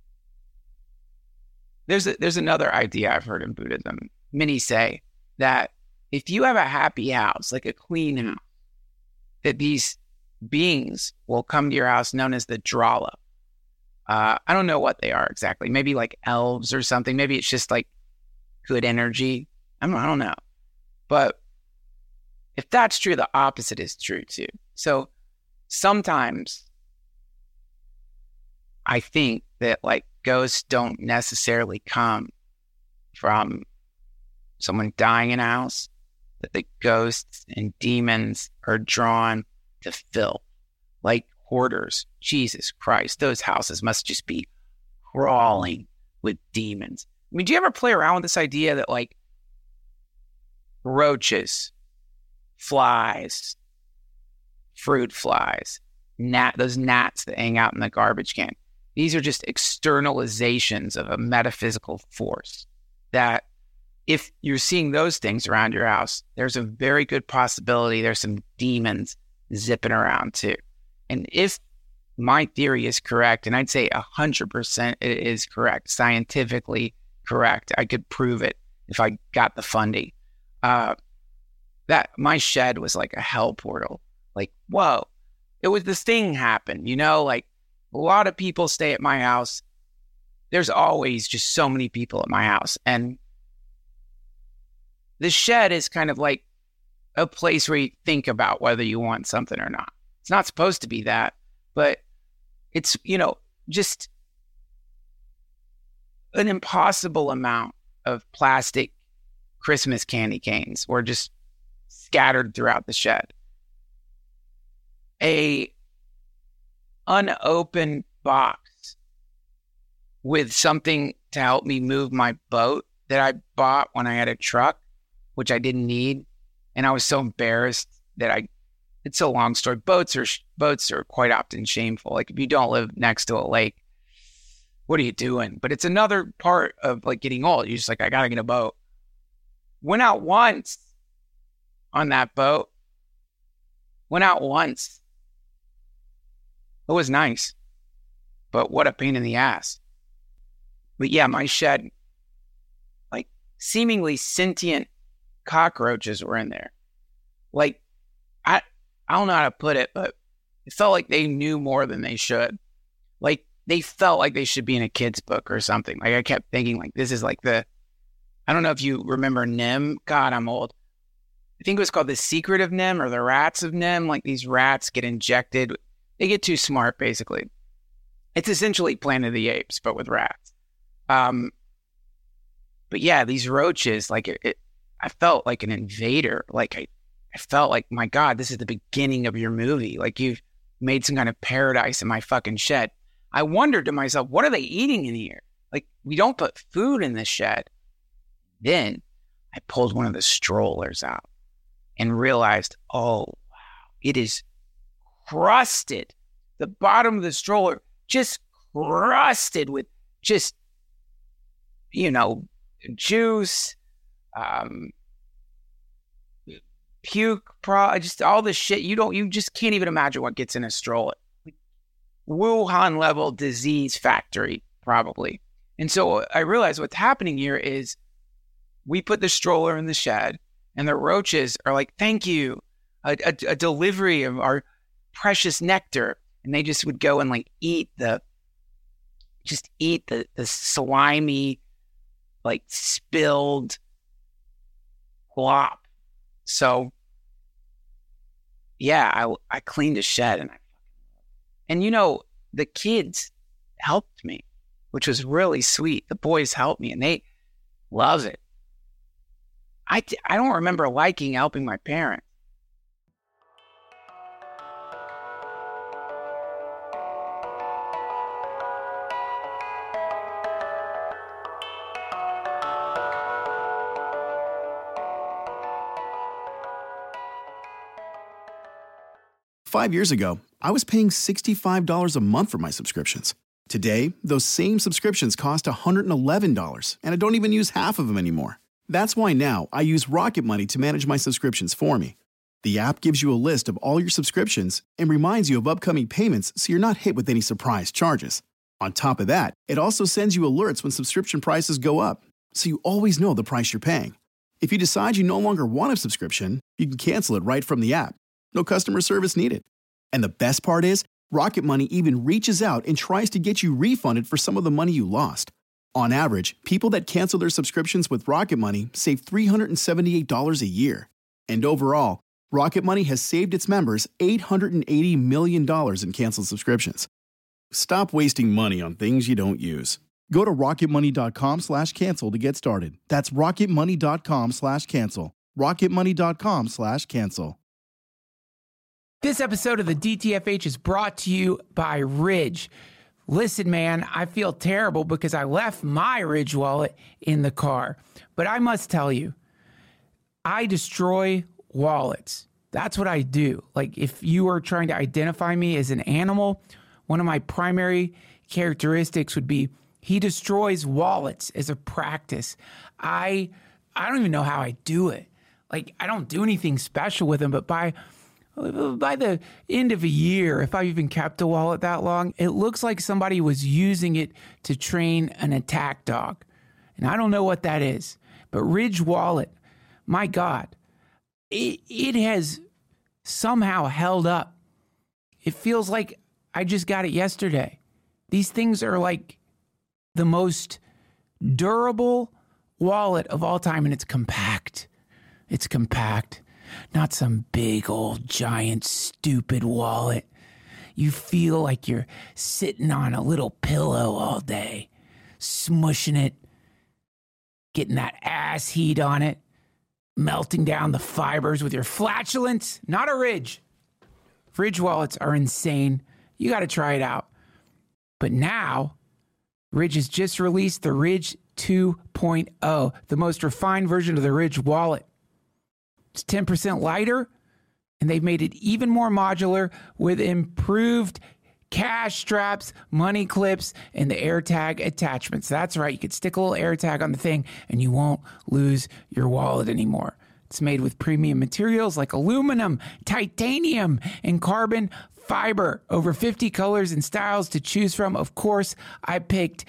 there's a, there's another idea I've heard in Buddhism. Many say that if you have a happy house, like a clean house, that these beings will come to your house known as the Drala. Uh, I don't know what they are exactly. Maybe like elves or something. Maybe it's just like good energy. I don't, I don't know. But if that's true, the opposite is true too. So sometimes I think that like ghosts don't necessarily come from someone dying in a house, that the ghosts and demons are drawn to fill, like hoarders. Jesus Christ, those houses must just be crawling with demons. I mean, do you ever play around with this idea that like roaches, flies, fruit flies, gnat, those gnats that hang out in the garbage can, these are just externalizations of a metaphysical force that if you're seeing those things around your house, there's a very good possibility there's some demons zipping around too. And if my theory is correct, and I'd say one hundred percent it is correct, scientifically correct, I could prove it if I got the funding, uh, that my shed was like a hell portal. Like, whoa, it was this thing happened, you know, like a lot of people stay at my house. There's always just so many people at my house. And the shed is kind of like a place where you think about whether you want something or not. It's not supposed to be that, but it's, you know, just an impossible amount of plastic Christmas candy canes were just scattered throughout the shed. A unopened box with something to help me move my boat that I bought when I had a truck, which I didn't need. And I was so embarrassed that I, it's a long story. Boats are, boats are quite often shameful. Like if you don't live next to a lake, what are you doing? But it's another part of like getting old. You're just like, I got to get a boat. Went out once on that boat. Went out once. It was nice, but what a pain in the ass. But yeah, my shed, like seemingly sentient cockroaches were in there. Like, I I don't know how to put it, but it felt like they knew more than they should. Like, they felt like they should be in a kid's book or something. Like, I kept thinking, like, this is like the, I don't know if you remember Nim. God, I'm old. I think it was called The Secret of Nim or The Rats of Nim. Like, these rats get injected. They get too smart, basically. It's essentially Planet of the Apes, but with rats. Um, but yeah, these roaches, like, it, it I felt like an invader. Like, I I felt like, my God, this is the beginning of your movie. Like you've made some kind of paradise in my fucking shed. I wondered to myself, what are they eating in here? Like, we don't put food in this shed. Then I pulled one of the strollers out and realized, oh, wow, it is crusted. The bottom of the stroller just crusted with just, you know, juice, um, puke, pro, just all this shit. You don't, you just can't even imagine what gets in a stroller. Wuhan level disease factory, probably. And so I realized what's happening here is we put the stroller in the shed and the roaches are like, thank you, a, a, a delivery of our precious nectar. And they just would go and like eat the, just eat the, the slimy, like spilled glop. So yeah, I, I cleaned a shed and I, and you know, the kids helped me, which was really sweet. The boys helped me and they love it. I, I don't remember liking helping my parents. Five years ago, I was paying sixty-five dollars a month for my subscriptions. Today, those same subscriptions cost one hundred eleven dollars, and I don't even use half of them anymore. That's why now I use Rocket Money to manage my subscriptions for me. The app gives you a list of all your subscriptions and reminds you of upcoming payments so you're not hit with any surprise charges. On top of that, it also sends you alerts when subscription prices go up, so you always know the price you're paying. If you decide you no longer want a subscription, you can cancel it right from the app. No customer service needed. And the best part is, Rocket Money even reaches out and tries to get you refunded for some of the money you lost. On average, people that cancel their subscriptions with Rocket Money save three hundred seventy-eight dollars a year. And overall, Rocket Money has saved its members eight hundred eighty million dollars in canceled subscriptions. Stop wasting money on things you don't use. Go to rocketmoney.com slash cancel to get started. That's rocketmoney.com slash cancel. rocketmoney.com slash cancel. This episode of the D T F H is brought to you by Ridge. Listen, man, I feel terrible because I left my Ridge wallet in the car. But I must tell you, I destroy wallets. That's what I do. Like, if you are trying to identify me as an animal, one of my primary characteristics would be he destroys wallets as a practice. I I don't even know how I do it. Like, I don't do anything special with them, but by... By the end of a year, if I've even kept a wallet that long, it looks like somebody was using it to train an attack dog. And I don't know what that is. But Ridge Wallet, my God, it, it has somehow held up. It feels like I just got it yesterday. These things are like the most durable wallet of all time, and it's compact. It's compact. Not some big old giant stupid wallet. You feel like you're sitting on a little pillow all day, smushing it, getting that ass heat on it, melting down the fibers with your flatulence. Not a Ridge. Ridge wallets are insane. You got to try it out. But now, Ridge has just released the Ridge two point oh, the most refined version of the Ridge wallet. It's ten percent lighter, and they've made it even more modular with improved cash straps, money clips, and the AirTag attachments. That's right. You could stick a little AirTag on the thing, and you won't lose your wallet anymore. It's made with premium materials like aluminum, titanium, and carbon fiber. Over fifty colors and styles to choose from. Of course, I picked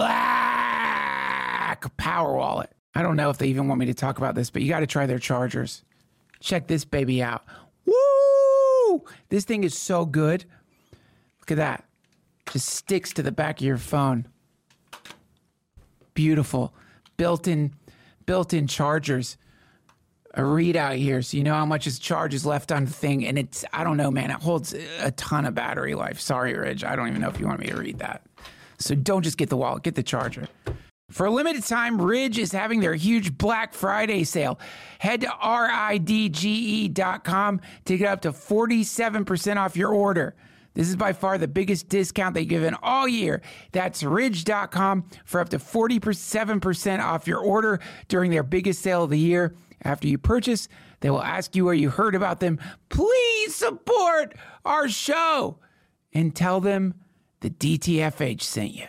Black Power Wallet. I don't know if they even want me to talk about this, but you got to try their chargers. Check this baby out. Woo! This thing is so good. Look at that. Just sticks to the back of your phone. Beautiful. Built-in, built-in chargers. A readout here, so you know how much its charge is left on the thing. And it's, I don't know, man, it holds a ton of battery life. Sorry, Ridge. I don't even know if you want me to read that. So don't just get the wallet, get the charger. For a limited time, Ridge is having their huge Black Friday sale. Head to R I D G E dot com to get up to forty-seven percent off your order. This is by far the biggest discount they've given all year. That's ridge dot com for up to forty-seven percent off your order during their biggest sale of the year. After you purchase, they will ask you where you heard about them. Please support our show and tell them the D T F H sent you.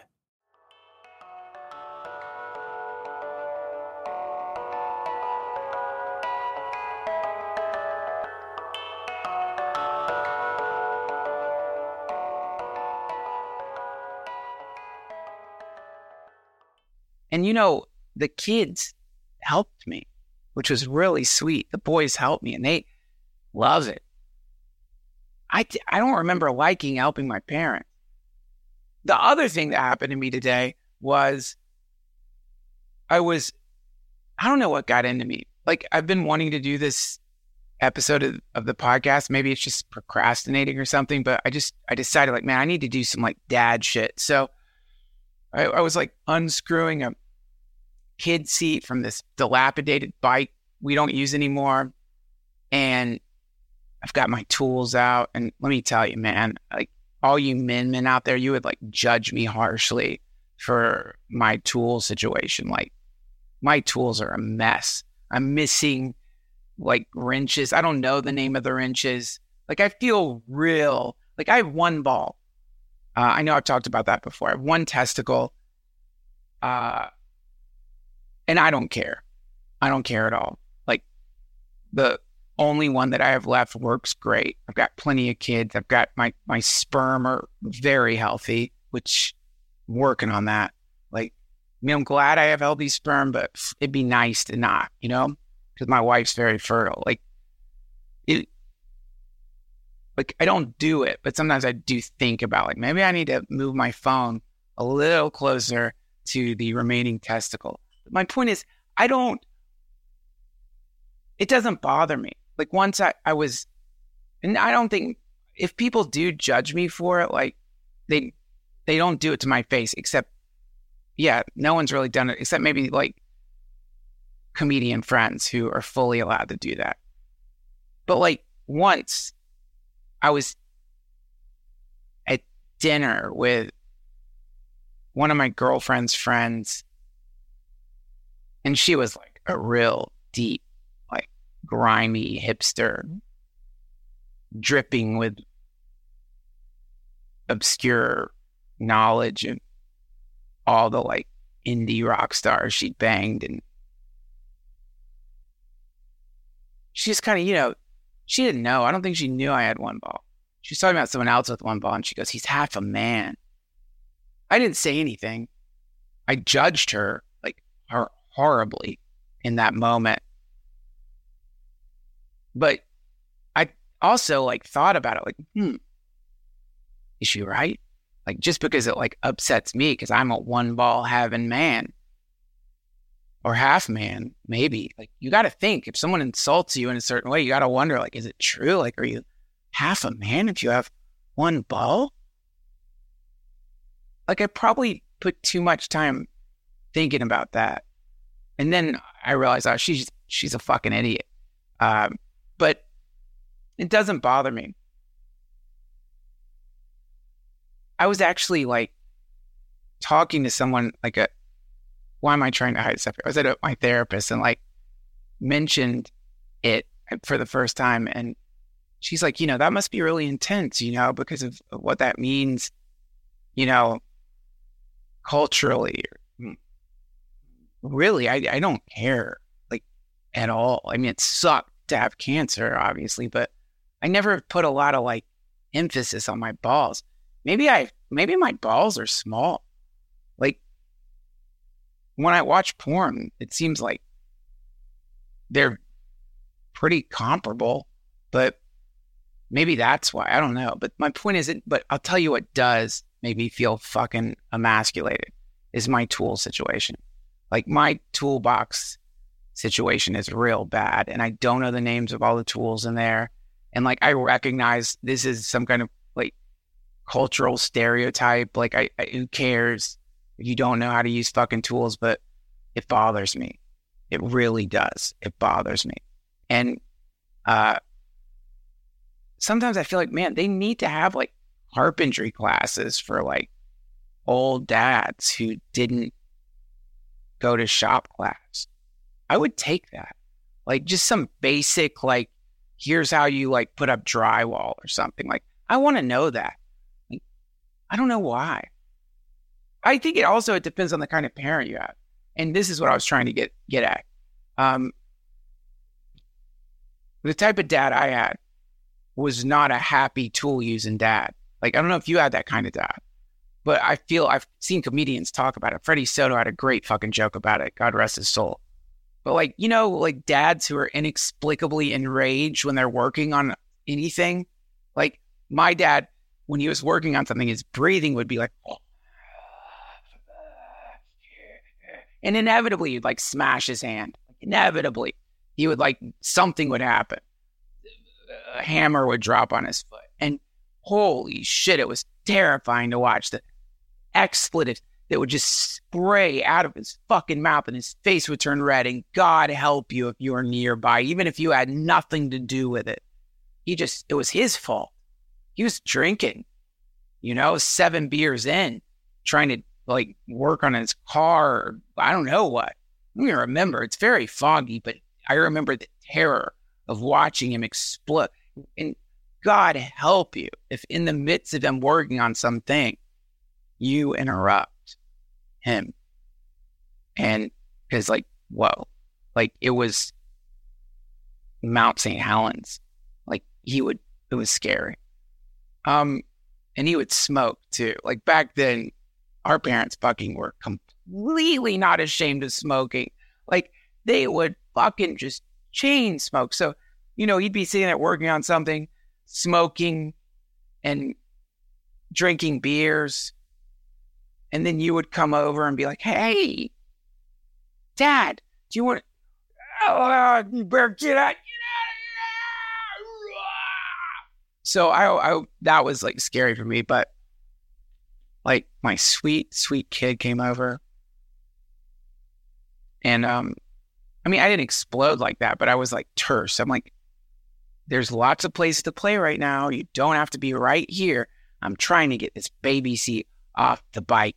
And, you know, the kids helped me, which was really sweet. The boys helped me, and they love it. I, I don't remember liking helping my parents. The other thing that happened to me today was I was, I don't know what got into me. Like, I've been wanting to do this episode of, of the podcast. Maybe it's just procrastinating or something, but I just, I decided, like, man, I need to do some, like, dad shit. So I, I was, like, unscrewing a kid seat from this dilapidated bike we don't use anymore. And I've got my tools out. And let me tell you, man, like all you men men out there, you would like judge me harshly for my tool situation. Like my tools are a mess. I'm missing like wrenches. I don't know the name of the wrenches. Like I feel real, like I have one ball. Uh, I know I've talked about that before. I have one testicle. Uh, And I don't care. I don't care at all. Like the only one that I have left works great. I've got plenty of kids. I've got my, my sperm are very healthy, which I'm working on that. Like, I mean, I'm glad I have healthy sperm, but it'd be nice to not, you know, because my wife's very fertile. Like it, like I don't do it, but sometimes I do think about like, maybe I need to move my phone a little closer to the remaining testicle. My point is, I don't, it doesn't bother me. Like once I, I was, and I don't think, if people do judge me for it, like they, they don't do it to my face, except, yeah, no one's really done it, except maybe like comedian friends who are fully allowed to do that. But like once I was at dinner with one of my girlfriend's friends, and she was like a real deep, like grimy hipster, dripping with obscure knowledge and all the like indie rock stars she'd banged. And she just kind of, you know, she didn't know. I don't think she knew I had one ball. She was talking about someone else with one ball and she goes, he's half a man. I didn't say anything. I judged her like her horribly in that moment. But I also like thought about it like, hmm, is she right? Like just because it like upsets me because I'm a one ball having man or half man, maybe. Like you got to think if someone insults you in a certain way, you got to wonder like, is it true? Like, are you half a man if you have one ball? Like I probably put too much time thinking about that. And then I realized, oh, she's she's a fucking idiot. Um, but it doesn't bother me. I was actually like talking to someone like a, why am I trying to hide stuff? I was at a, my therapist and like mentioned it for the first time. And she's like, you know, that must be really intense, you know, because of, of what that means, you know, culturally. Really, I, I don't care like at all. I mean, it sucked to have cancer, obviously, but I never put a lot of like emphasis on my balls. Maybe I, maybe my balls are small. Like when I watch porn, it seems like they're pretty comparable, but maybe that's why. I don't know. But my point is, it, but I'll tell you what does make me feel fucking emasculated is my tool situation. Like my toolbox situation is real bad and I don't know the names of all the tools in there. And like, I recognize this is some kind of like cultural stereotype. Like I, I who cares? if you don't know how to use fucking tools, but it bothers me. It really does. It bothers me. And uh, sometimes I feel like, man, they need to have like carpentry classes for like old dads who didn't go to shop class. I would take that. Like just some basic, like, here's how you like put up drywall or something. Like, I want to know that. Like, I don't know why. I think it also, it depends on the kind of parent you have. And this is what I was trying to get, get at. Um, the type of dad I had was not a happy tool using dad. Like, I don't know if you had that kind of dad, but I feel I've seen comedians talk about it. Freddie Soto had a great fucking joke about it. God rest his soul. But like, you know, like dads who are inexplicably enraged when they're working on anything. Like my dad, when he was working on something, his breathing would be like, oh. And inevitably he'd like smash his hand. Inevitably, he would like, something would happen. A hammer would drop on his foot. And holy shit, it was terrifying to watch the expletives that would just spray out of his fucking mouth and his face would turn red. And God help you if you were nearby, even if you had nothing to do with it. He just, it was his fault. He was drinking, you know, seven beers in, trying to like work on his car. Or I don't know what. I don't even remember. It's very foggy, but I remember the terror of watching him explode. And God help you if in the midst of them working on something, you interrupt him. And because like, whoa, like it was Mount Saint Helens. Like he would, it was scary. Um, and he would smoke too. Like back then, our parents fucking were completely not ashamed of smoking. Like they would fucking just chain smoke. So, you know, he'd be sitting there working on something, smoking and drinking beers. And then you would come over and be like, hey, Dad, do you want to, oh, you better get out, get out of here. So I, I, that was like scary for me, but like my sweet, sweet kid came over. And, um, I mean, I didn't explode like that, but I was like terse. I'm like, there's lots of places to play right now. You don't have to be right here. I'm trying to get this baby seat off the bike.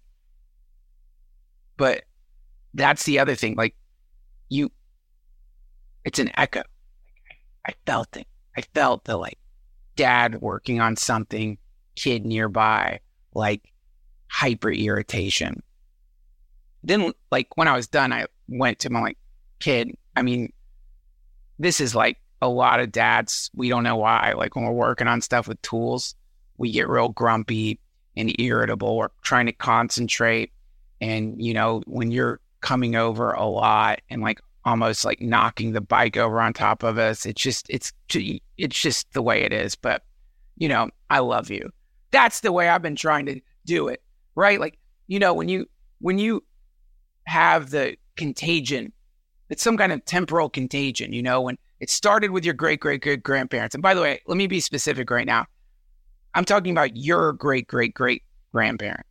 But that's the other thing. Like you, it's an echo. I felt it. I felt the like dad working on something, kid nearby, like hyper irritation. Then like when I was done, I went to my like kid. I mean, this is like a lot of dads. We don't know why. Like when we're working on stuff with tools, we get real grumpy and irritable. We're trying to concentrate. And, you know, when you're coming over a lot and like almost like knocking the bike over on top of us, it's just, it's, it's just the way it is. But, you know, I love you. That's the way I've been trying to do it, right? Like, you know, when you, when you have the contagion, it's some kind of temporal contagion, you know, when it started with your great, great, great grandparents. And by the way, let me be specific right now. I'm talking about your great, great, great grandparents.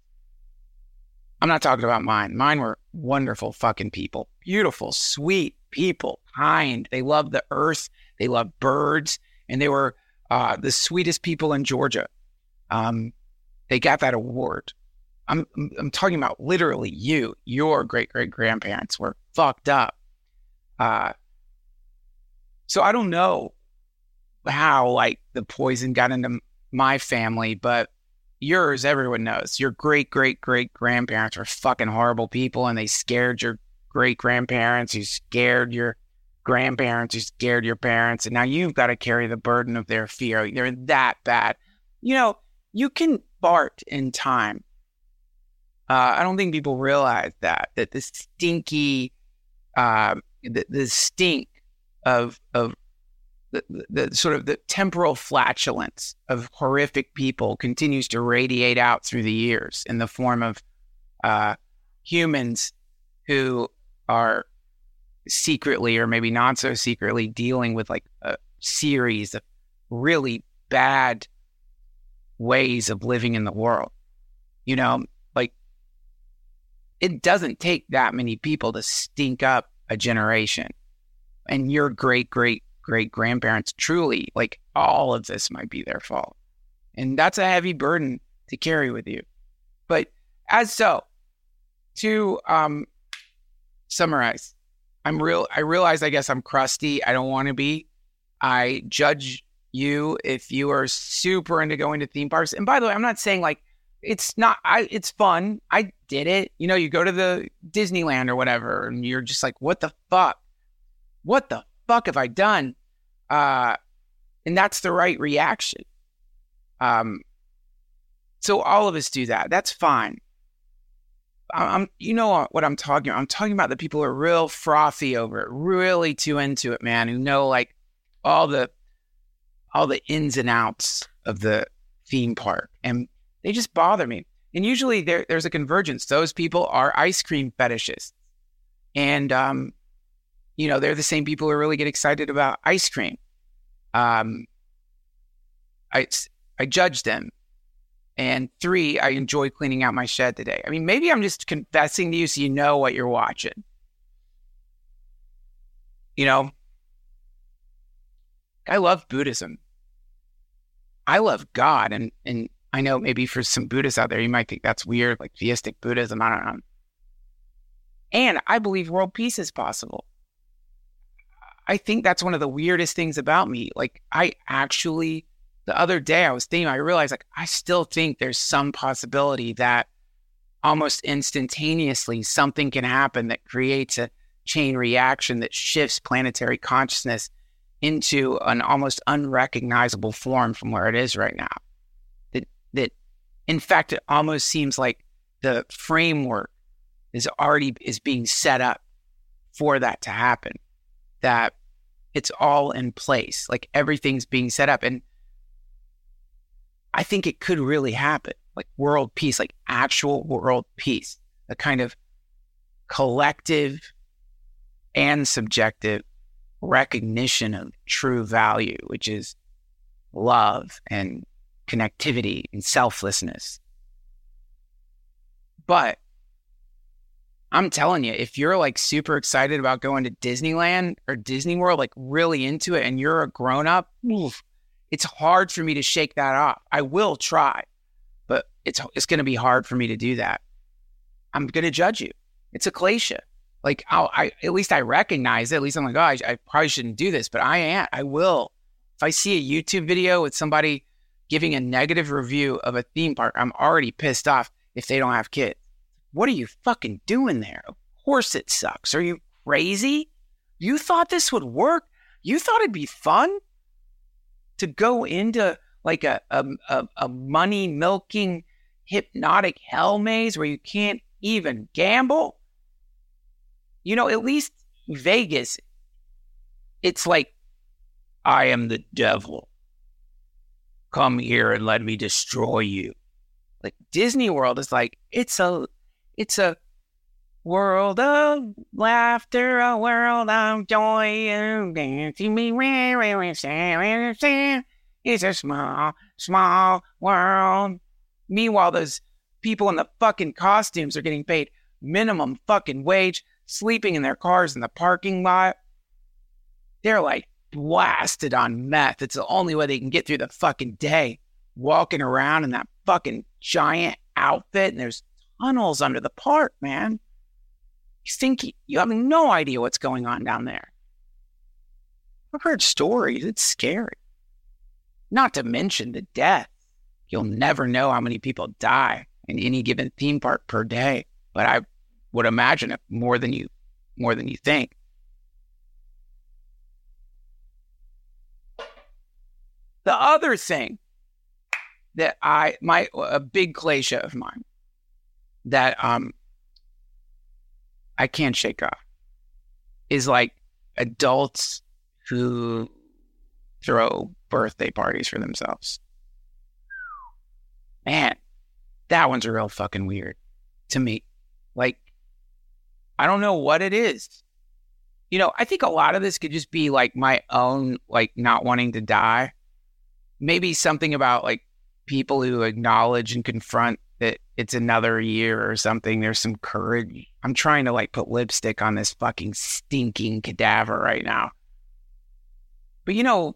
I'm not talking about mine. Mine were wonderful fucking people. Beautiful, sweet people, kind. They loved the earth. They loved birds. And they were uh, the sweetest people in Georgia. Um, they got that award. I'm, I'm talking about literally you. Your great-great-grandparents were fucked up. Uh, so I don't know how, like, the poison got into my family, but yours, everyone knows. Your great-great-great-grandparents were fucking horrible people, and they scared your great-grandparents, who scared your grandparents, who scared your parents, and now you've got to carry the burden of their fear. They're that bad. You know, you can fart in time. Uh, I don't think people realize that, that the stinky, uh, the, the stink of, of the, the, the sort of the temporal flatulence of horrific people continues to radiate out through the years in the form of uh, humans who are secretly or maybe not so secretly dealing with like a series of really bad ways of living in the world. You know, like it doesn't take that many people to stink up a generation. And your great, great, great grandparents, truly, like all of this might be their fault. And that's a heavy burden to carry with you. But as so, to um, summarize, I'm real. I realize, I guess I'm crusty. I don't want to be. I judge you if you are super into going to theme parks. And by the way, I'm not saying like, it's not, I, it's fun. I did it. You know, you go to the Disneyland or whatever, and you're just like, what the fuck? What the fuck have I done? Uh, and that's the right reaction. Um, so all of us do that. That's fine. I'm, you know what I'm talking about. I'm talking about the people who are real frothy over it, really too into it, man, who know like all the, all the ins and outs of the theme park. And they just bother me. And usually there, there's a convergence. Those people are ice cream fetishists. And, um, you know, they're the same people who really get excited about ice cream. Um, I, I judge them. And three, I enjoy cleaning out my shed today. I mean, maybe I'm just confessing to you so you know what you're watching. You know, I love Buddhism. I love God. And, and I know maybe for some Buddhists out there, you might think that's weird, like theistic Buddhism. I don't know. And I believe world peace is possible. I think that's one of the weirdest things about me. Like, I actually... The other day I was thinking, I realized like I still think there's some possibility that almost instantaneously something can happen that creates a chain reaction that shifts planetary consciousness into an almost unrecognizable form from where it is right now. That, that in fact, it almost seems like the framework is already is being set up for that to happen, that it's all in place, like everything's being set up. And I think it could really happen, like world peace, like actual world peace, a kind of collective and subjective recognition of true value, which is love and connectivity and selflessness. But I'm telling you, if you're like super excited about going to Disneyland or Disney World, like really into it, and you're a grown up, oof, it's hard for me to shake that off. I will try, but it's it's going to be hard for me to do that. I'm going to judge you. It's a klesha. Like, I'll, I at least I recognize it. At least I'm like, oh, I, I probably shouldn't do this, but I am. I will. If I see a YouTube video with somebody giving a negative review of a theme park, I'm already pissed off if they don't have kids. What are you fucking doing there? Of course it sucks. Are you crazy? You thought this would work? You thought it'd be fun to go into like a, a, a, a money milking hypnotic hell maze where you can't even gamble? You know, at least Vegas, it's like, I am the devil. Come here and let me destroy you. Like Disney World is like, it's a, it's a world of laughter, a world of joy, and dancing me where we stand. It's a small, small world. Meanwhile, those people in the fucking costumes are getting paid minimum fucking wage, sleeping in their cars in the parking lot. They're like blasted on meth. It's the only way they can get through the fucking day, walking around in that fucking giant outfit, and there's tunnels under the park, man. You think you have no idea what's going on down there. I've heard stories. It's scary. Not to mention the death. You'll never know how many people die in any given theme park per day, but I would imagine it more than you, more than you think. The other thing that I, my, a big klesha of mine that um I can't shake off is like adults who throw birthday parties for themselves. Man, that one's real fucking weird to me. Like, I don't know what it is. You know, I think a lot of this could just be like my own, like, not wanting to die. Maybe something about like people who acknowledge and confront that it's another year or something. There's some courage. I'm trying to like put lipstick on this fucking stinking cadaver right now. But you know,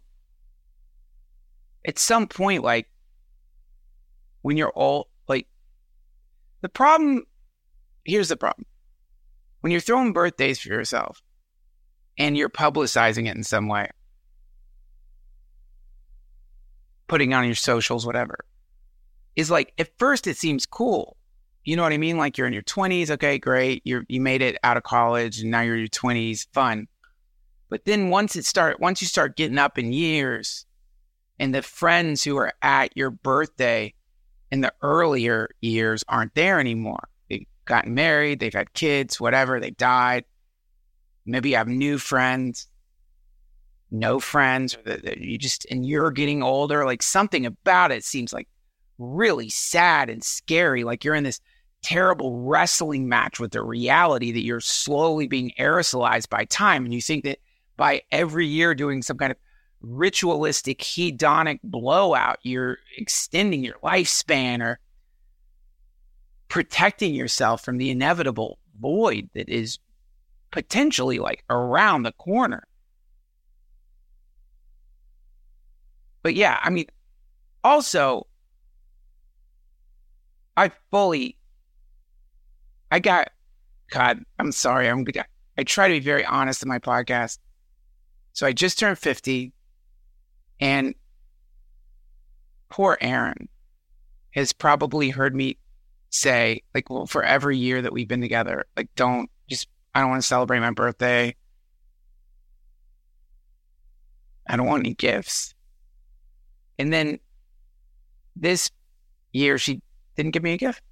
at some point, like when you're old, like the problem, here's the problem. When you're throwing birthdays for yourself and you're publicizing it in some way, putting on your socials, whatever, is like, at first it seems cool. You know what I mean? Like you're in your twenties. Okay, great. You're, you made it out of college and now you're in your twenties. Fun. But then once it start, once you start getting up in years and the friends who are at your birthday in the earlier years aren't there anymore. They've gotten married. They've had kids, whatever. They died. Maybe you have new friends, no friends. Or the, the, you just, and you're getting older. Like something about it seems like really sad and scary. Like you're in this terrible wrestling match with the reality that you're slowly being aerosolized by time. And you think that by every year doing some kind of ritualistic hedonic blowout, you're extending your lifespan or protecting yourself from the inevitable void that is potentially like around the corner. But yeah, I mean, also, I fully, I got, God, I'm sorry. I'm I try to be very honest in my podcast. So I just turned fifty, and poor Aaron has probably heard me say, like, well, for every year that we've been together, like, don't just, I don't want to celebrate my birthday. I don't want any gifts. And then this year, she didn't give me a gift.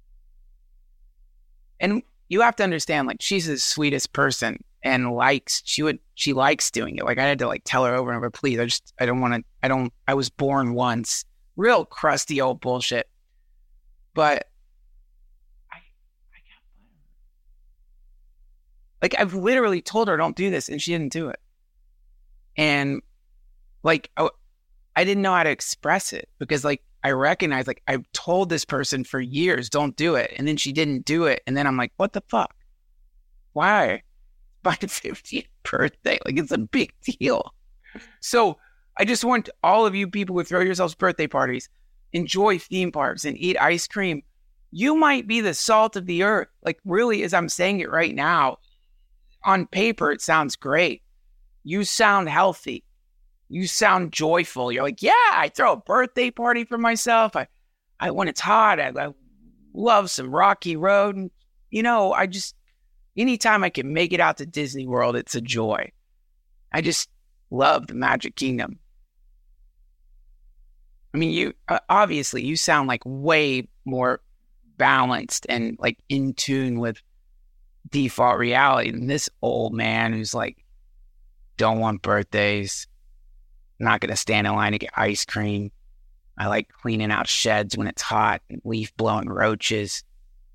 And you have to understand, like, she's the sweetest person and likes, she would, she likes doing it. Like, I had to like tell her over and over, please, I just, I don't want to, I don't, I was born once. Real crusty old bullshit. But I, I got better. Like, I've literally told her, don't do this, and she didn't do it. And like, I, I didn't know how to express it because like, I recognize, like, I've told this person for years, don't do it. And then she didn't do it. And then I'm like, what the fuck? Why? My fiftieth birthday. Like, it's a big deal. So I just want all of you people who throw yourselves birthday parties, enjoy theme parks and eat ice cream. You might be the salt of the earth. Like, really, as I'm saying it right now, on paper, it sounds great. You sound healthy. You sound joyful. You're like, yeah, I throw a birthday party for myself. I, I when it's hot, I, I love some Rocky Road. And, you know, I just, anytime I can make it out to Disney World, it's a joy. I just love the Magic Kingdom. I mean, you, uh, obviously, you sound like way more balanced and like in tune with default reality than this old man who's like, don't want birthdays. Not going to stand in line to get ice cream. I like cleaning out sheds when it's hot and leaf blowing roaches.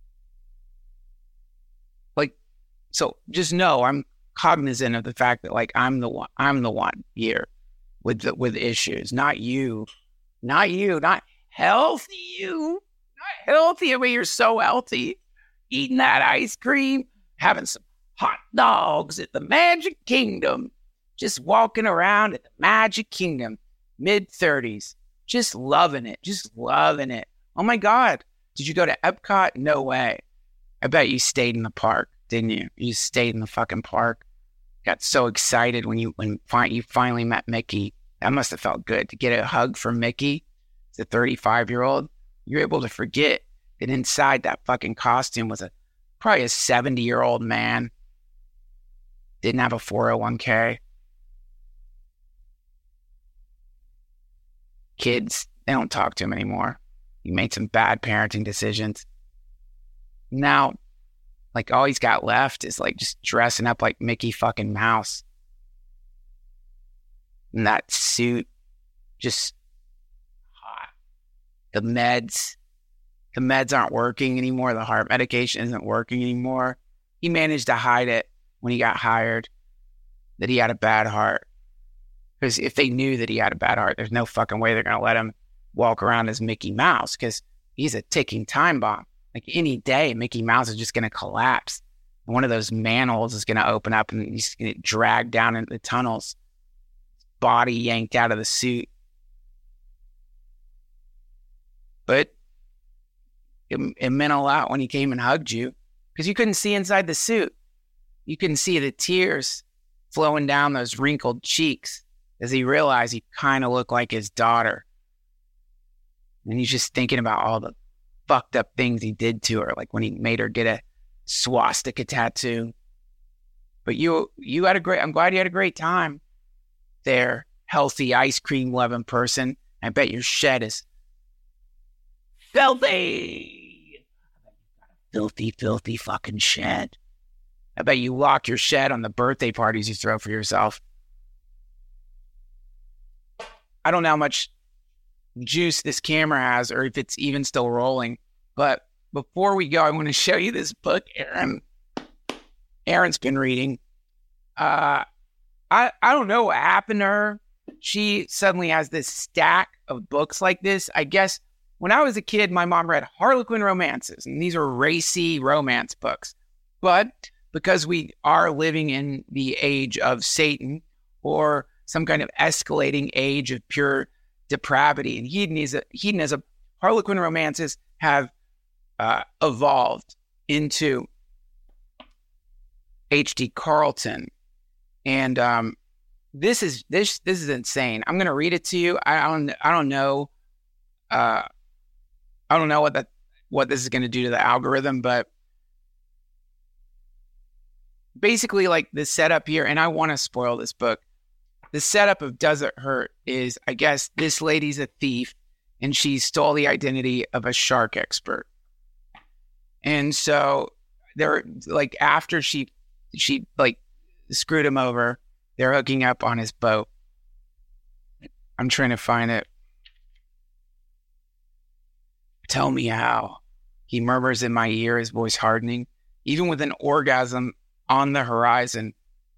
Like, so just know I'm cognizant of the fact that like I'm the one, I'm the one here with the, with issues, not you, not you, not healthy you, not healthy. I mean, you're so healthy, eating that ice cream, having some hot dogs at the Magic Kingdom. Just walking around at the Magic Kingdom, mid thirties, just loving it, just loving it. Oh my God, did you go to Epcot? No way. I bet you stayed in the park, didn't you? You stayed in the fucking park. Got so excited when you when fi- you finally met Mickey. That must have felt good to get a hug from Mickey, the thirty-five-year-old. You're able to forget that inside that fucking costume was a probably a seventy-year-old man. Didn't have a four oh one k. Kids, they don't talk to him anymore. He made some bad parenting decisions. Now, like, all he's got left is like just dressing up like Mickey fucking Mouse. And that suit, just hot. The meds, the meds aren't working anymore. The heart medication isn't working anymore. He managed to hide it when he got hired, that he had a bad heart. Because if they knew that he had a bad heart, there's no fucking way they're going to let him walk around as Mickey Mouse. Because he's a ticking time bomb. Like any day, Mickey Mouse is just going to collapse. One of those manholes is going to open up and he's going to drag down into the tunnels. Body yanked out of the suit. But it, it meant a lot when he came and hugged you because you couldn't see inside the suit. You couldn't see the tears flowing down those wrinkled cheeks as he realized he kind of looked like his daughter. And he's just thinking about all the fucked up things he did to her, like when he made her get a swastika tattoo. But you you had a great, I'm glad you had a great time there, healthy ice cream loving person. I bet your shed is filthy. Filthy, filthy fucking shed. I bet you lock your shed on the birthday parties you throw for yourself. I don't know how much juice this camera has or if it's even still rolling. But before we go, I want to show you this book Aaron, Aaron's been reading. Uh, I, I don't know what happened to her. She suddenly has this stack of books like this. I guess when I was a kid, my mom read Harlequin romances, and these are racy romance books. But because we are living in the age of Satan or some kind of escalating age of pure depravity and hedonism, hedonism Harlequin romances have uh, evolved into H D Carlton. And um, this is this this is insane. I'm gonna read it to you. I don't I don't know uh, I don't know what that what this is gonna do to the algorithm, but basically, like the setup here, and I want to spoil this book. The setup of Does It Hurt is, I guess, this lady's a thief, and she stole the identity of a shark expert. And so they're like after she she like screwed him over, they're hooking up on his boat. I'm trying to find it. Tell me how. He murmurs in my ear, his voice hardening. Even with an orgasm on the horizon,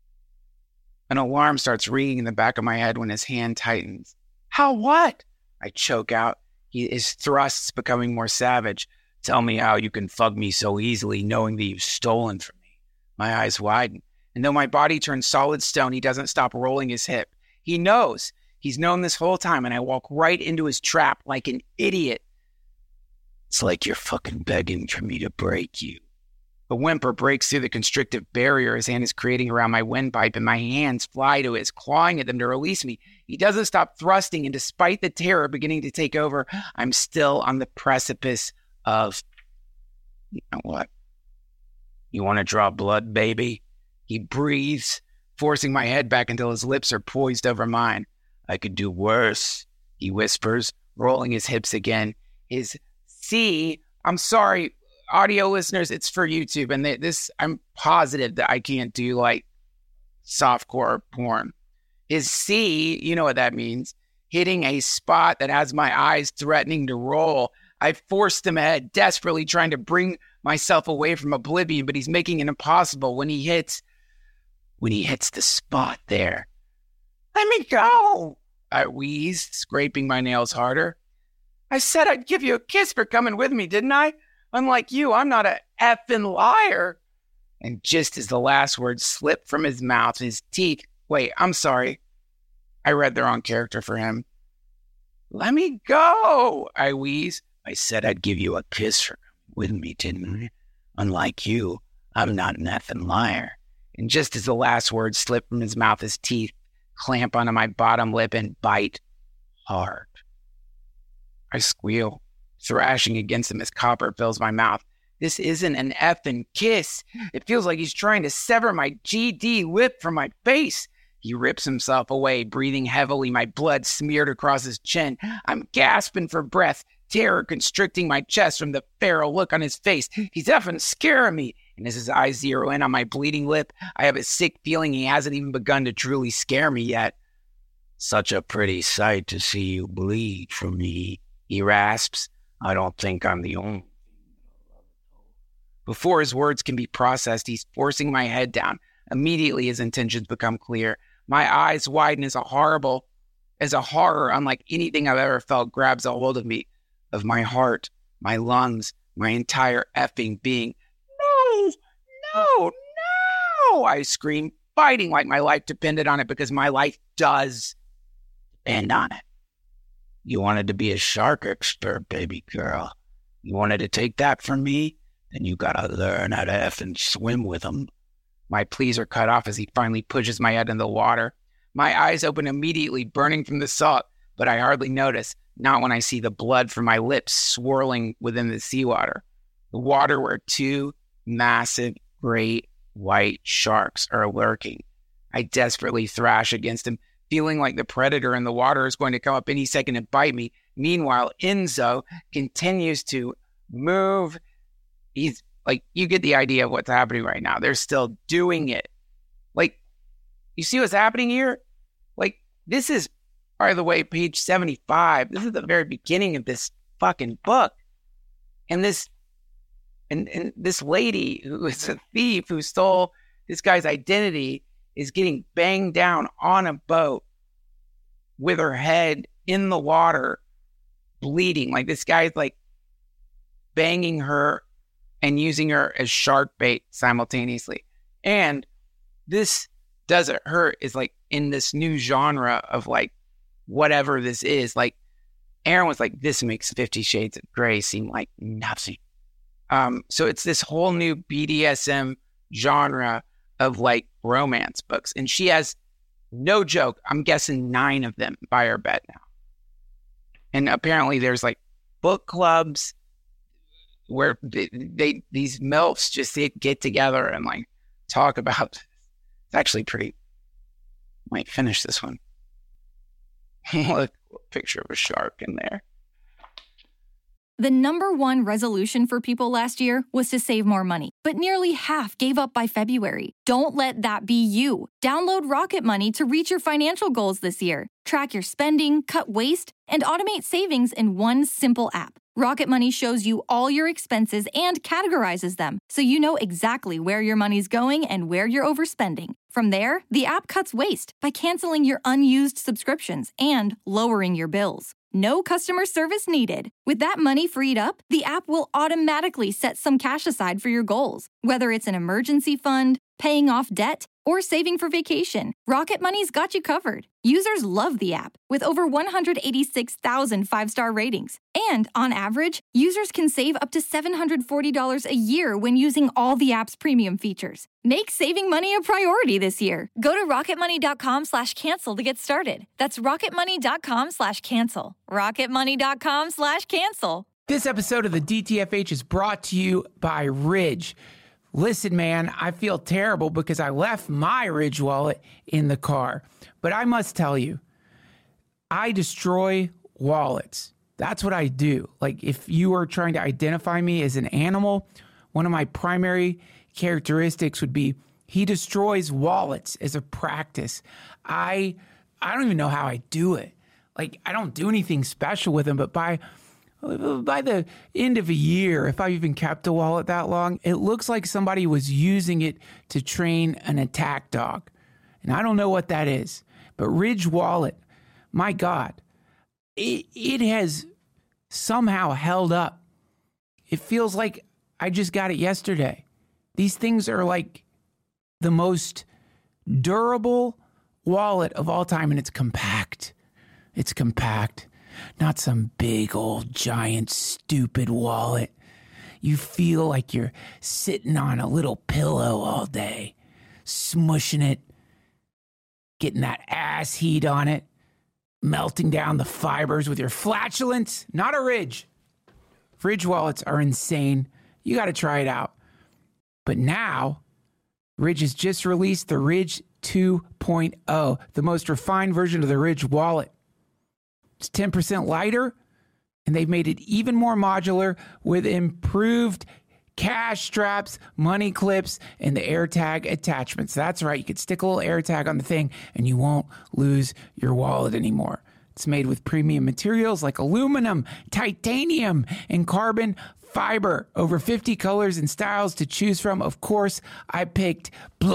an alarm starts ringing in the back of my head when his hand tightens. How what? I choke out, he, his thrusts becoming more savage. Tell me how you can fuck me so easily knowing that you've stolen from me. My eyes widen, and though my body turns solid stone, he doesn't stop rolling his hip. He knows. He's known this whole time, and I walk right into his trap like an idiot. It's like you're fucking begging for me to break you. A whimper breaks through the constrictive barrier his hand is creating around my windpipe, and my hands fly to his, clawing at them to release me. He doesn't stop thrusting, and despite the terror beginning to take over, I'm still on the precipice of, you know what? You want to draw blood, baby? He breathes, forcing my head back until his lips are poised over mine. I could do worse, he whispers, rolling his hips again. His C, I'm sorry, audio listeners, it's for YouTube, and they, this, I'm positive that I can't do like softcore porn. His C, you know what that means, hitting a spot that has my eyes threatening to roll. I forced him ahead, desperately trying to bring myself away from oblivion, but he's making it impossible when he hits, when he hits the spot there. Let me go, I wheeze, scraping my nails harder. I said I'd give you a kiss for coming with me, didn't I? Unlike you, I'm not a effing liar. And just as the last word slipped from his mouth, his teeth, wait, I'm sorry. I read the wrong character for him. Let me go, I wheeze. I said I'd give you a kiss for coming with me, didn't I? Unlike you, I'm not an effing liar. And just as the last word slipped from his mouth, his teeth clamp onto my bottom lip and bite hard. I squeal, thrashing against him as copper fills my mouth. This isn't an effing kiss. It feels like he's trying to sever my G D lip from my face. He rips himself away, breathing heavily, my blood smeared across his chin. I'm gasping for breath, terror constricting my chest from the feral look on his face. He's effing scaring me. And as his eyes zero in on my bleeding lip, I have a sick feeling he hasn't even begun to truly scare me yet. Such a pretty sight to see you bleed for me, he rasps. I don't think I'm the only. Before his words can be processed, he's forcing my head down. Immediately, his intentions become clear. My eyes widen as a horrible, as a horror unlike anything I've ever felt grabs a hold of me, of my heart. my lungs, my entire effing being. No, no, no, I screamed, fighting like my life depended on it, because my life does depend on it. You wanted to be a shark expert, baby girl. You wanted to take that from me? Then you gotta learn how to effing swim with them. My pleas are cut off as he finally pushes my head in the water. My eyes open immediately, burning from the salt, but I hardly notice, not when I see the blood from my lips swirling within the seawater. The water where two massive, great white sharks are lurking. I desperately thrash against him, feeling like the predator in the water is going to come up any second and bite me. Meanwhile, Enzo continues to move. He's like, you get the idea of what's happening right now. They're still doing it. Like, you see what's happening here? Like, this is, by the way, page seventy-five. This is the very beginning of this fucking book. And this, and, and this lady who is a thief who stole this guy's identity is getting banged down on a boat with her head in the water, bleeding. Like, this guy's like banging her and using her as shark bait simultaneously. And this doesn't hurt is like in this new genre of like whatever this is. Like, Aaron was like, this makes Fifty Shades of Grey seem like nothing. Um, so it's this whole new B D S M genre of like romance books. And she has, no joke, I'm guessing nine of them by her bed now. And apparently there's like book clubs where they, they these MILFs just get together and like talk about. It's actually pretty. Might finish this one. Look, picture of a shark in there. The number one resolution for people last year was to save more money, but nearly half gave up by February. Don't let that be you. Download Rocket Money to reach your financial goals this year. Track your spending, cut waste, and automate savings in one simple app. Rocket Money shows you all your expenses and categorizes them, so you know exactly where your money's going and where you're overspending. From there, the app cuts waste by canceling your unused subscriptions and lowering your bills. No customer service needed. With that money freed up, the app will automatically set some cash aside for your goals. Whether it's an emergency fund, paying off debt, or saving for vacation, Rocket Money's got you covered. Users love the app, with over one hundred eighty-six thousand five-star ratings. And on average, users can save up to seven hundred forty dollars a year when using all the app's premium features. Make saving money a priority this year. Go to rocketmoney.com slash cancel to get started. That's rocketmoney.com slash cancel. rocketmoney.com slash cancel. This episode of the D T F H is brought to you by Ridge. Listen, man, I feel terrible because I left my Ridge wallet in the car. But I must tell you, I destroy wallets. That's what I do. Like, if you are trying to identify me as an animal, one of my primary characteristics would be he destroys wallets as a practice. I I don't even know how I do it. Like, I don't do anything special with them, but by by the end of a year, if I've even kept a wallet that long, it looks like somebody was using it to train an attack dog. And I don't know what that is. But Ridge Wallet, my God, it, it has somehow held up. It feels like I just got it yesterday. These things are like the most durable wallet of all time, and it's compact. It's compact. Not some big old giant stupid wallet. You feel like you're sitting on a little pillow all day, smushing it, getting that ass heat on it, melting down the fibers with your flatulence. Not a Ridge. Ridge wallets are insane. You got to try it out. But now, Ridge has just released the Ridge two point oh, the most refined version of the Ridge wallet. It's ten percent lighter, and they've made it even more modular with improved cash straps, money clips, and the AirTag attachments. That's right. You could stick a little AirTag on the thing, and you won't lose your wallet anymore. It's made with premium materials like aluminum, titanium, and carbon fiber. Over fifty colors and styles to choose from. Of course, I picked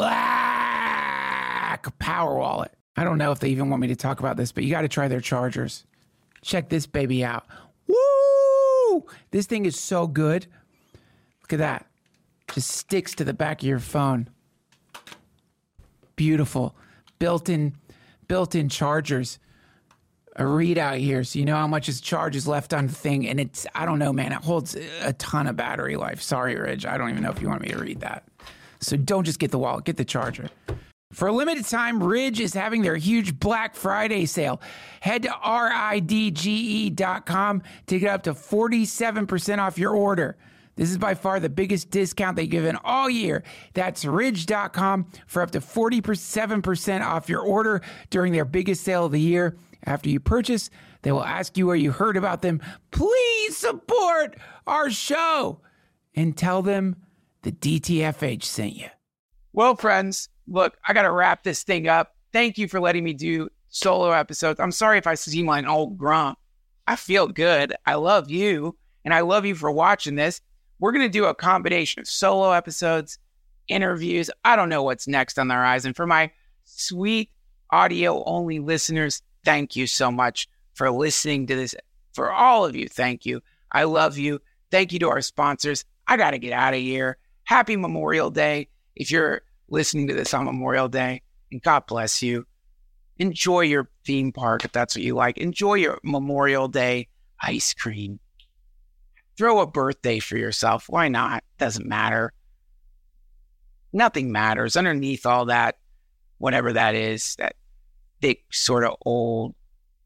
Black Power Wallet. I don't know if they even want me to talk about this, but you got to try their chargers. Check this baby out. Woo! Woo! This thing is so good. Look at that. Just sticks to the back of your phone. Beautiful. Built-in, built-in chargers. A readout here, so you know how much is charge is left on the thing. And it's, I don't know, man, it holds a ton of battery life. Sorry, Ridge. I don't even know if you want me to read that. So don't just get the wallet, get the charger. For a limited time, Ridge is having their huge Black Friday sale. Head to R I D G E dot com to get up to forty-seven percent off your order. This is by far the biggest discount they've given all year. That's ridge dot com for up to forty-seven percent off your order during their biggest sale of the year. After you purchase, they will ask you where you heard about them. Please support our show and tell them the D T F H sent you. Well, friends, look, I got to wrap this thing up. Thank you for letting me do solo episodes. I'm sorry if I seem like an old grump. I feel good. I love you, and I love you for watching this. We're going to do a combination of solo episodes, interviews. I don't know what's next on the horizon. For my sweet audio-only listeners, thank you so much for listening to this. For all of you, thank you. I love you. Thank you to our sponsors. I got to get out of here. Happy Memorial Day. If you're listening to this on Memorial Day, and God bless you. Enjoy your theme park if that's what you like. Enjoy your Memorial Day ice cream. Throw a birthday for yourself. Why not? Doesn't matter. Nothing matters. Underneath all that, whatever that is, that thick, sort of old,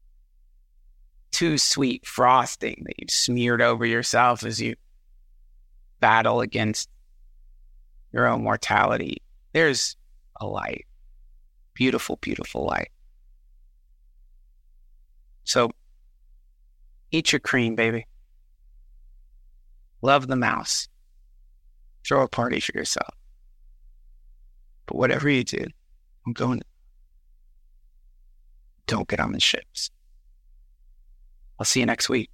too sweet frosting that you've smeared over yourself as you battle against your own mortality. There's a light. Beautiful, beautiful light. So, eat your cream, baby. Love the mouse. Throw a party for yourself. But whatever you do, I'm going to... Don't get on the ships. I'll see you next week.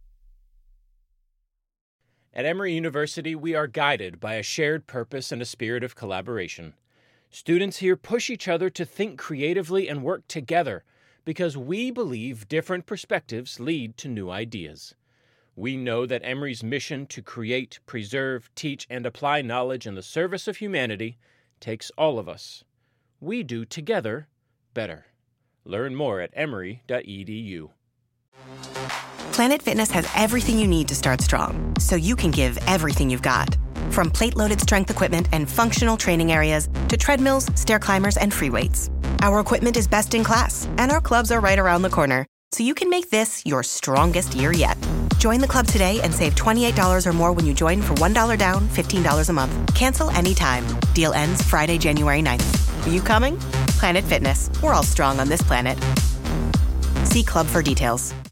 At Emory University, we are guided by a shared purpose and a spirit of collaboration. Students here push each other to think creatively and work together because we believe different perspectives lead to new ideas. We know that Emory's mission to create, preserve, teach, and apply knowledge in the service of humanity takes all of us. We do together better. Learn more at emory dot e d u. Planet Fitness has everything you need to start strong, so you can give everything you've got. From plate-loaded strength equipment and functional training areas to treadmills, stair climbers, and free weights. Our equipment is best in class, and our clubs are right around the corner, so you can make this your strongest year yet. Join the club today and save twenty-eight dollars or more when you join for one dollar down, fifteen dollars a month. Cancel anytime. Deal ends Friday, January ninth. Are you coming? Planet Fitness. We're all strong on this planet. See club for details.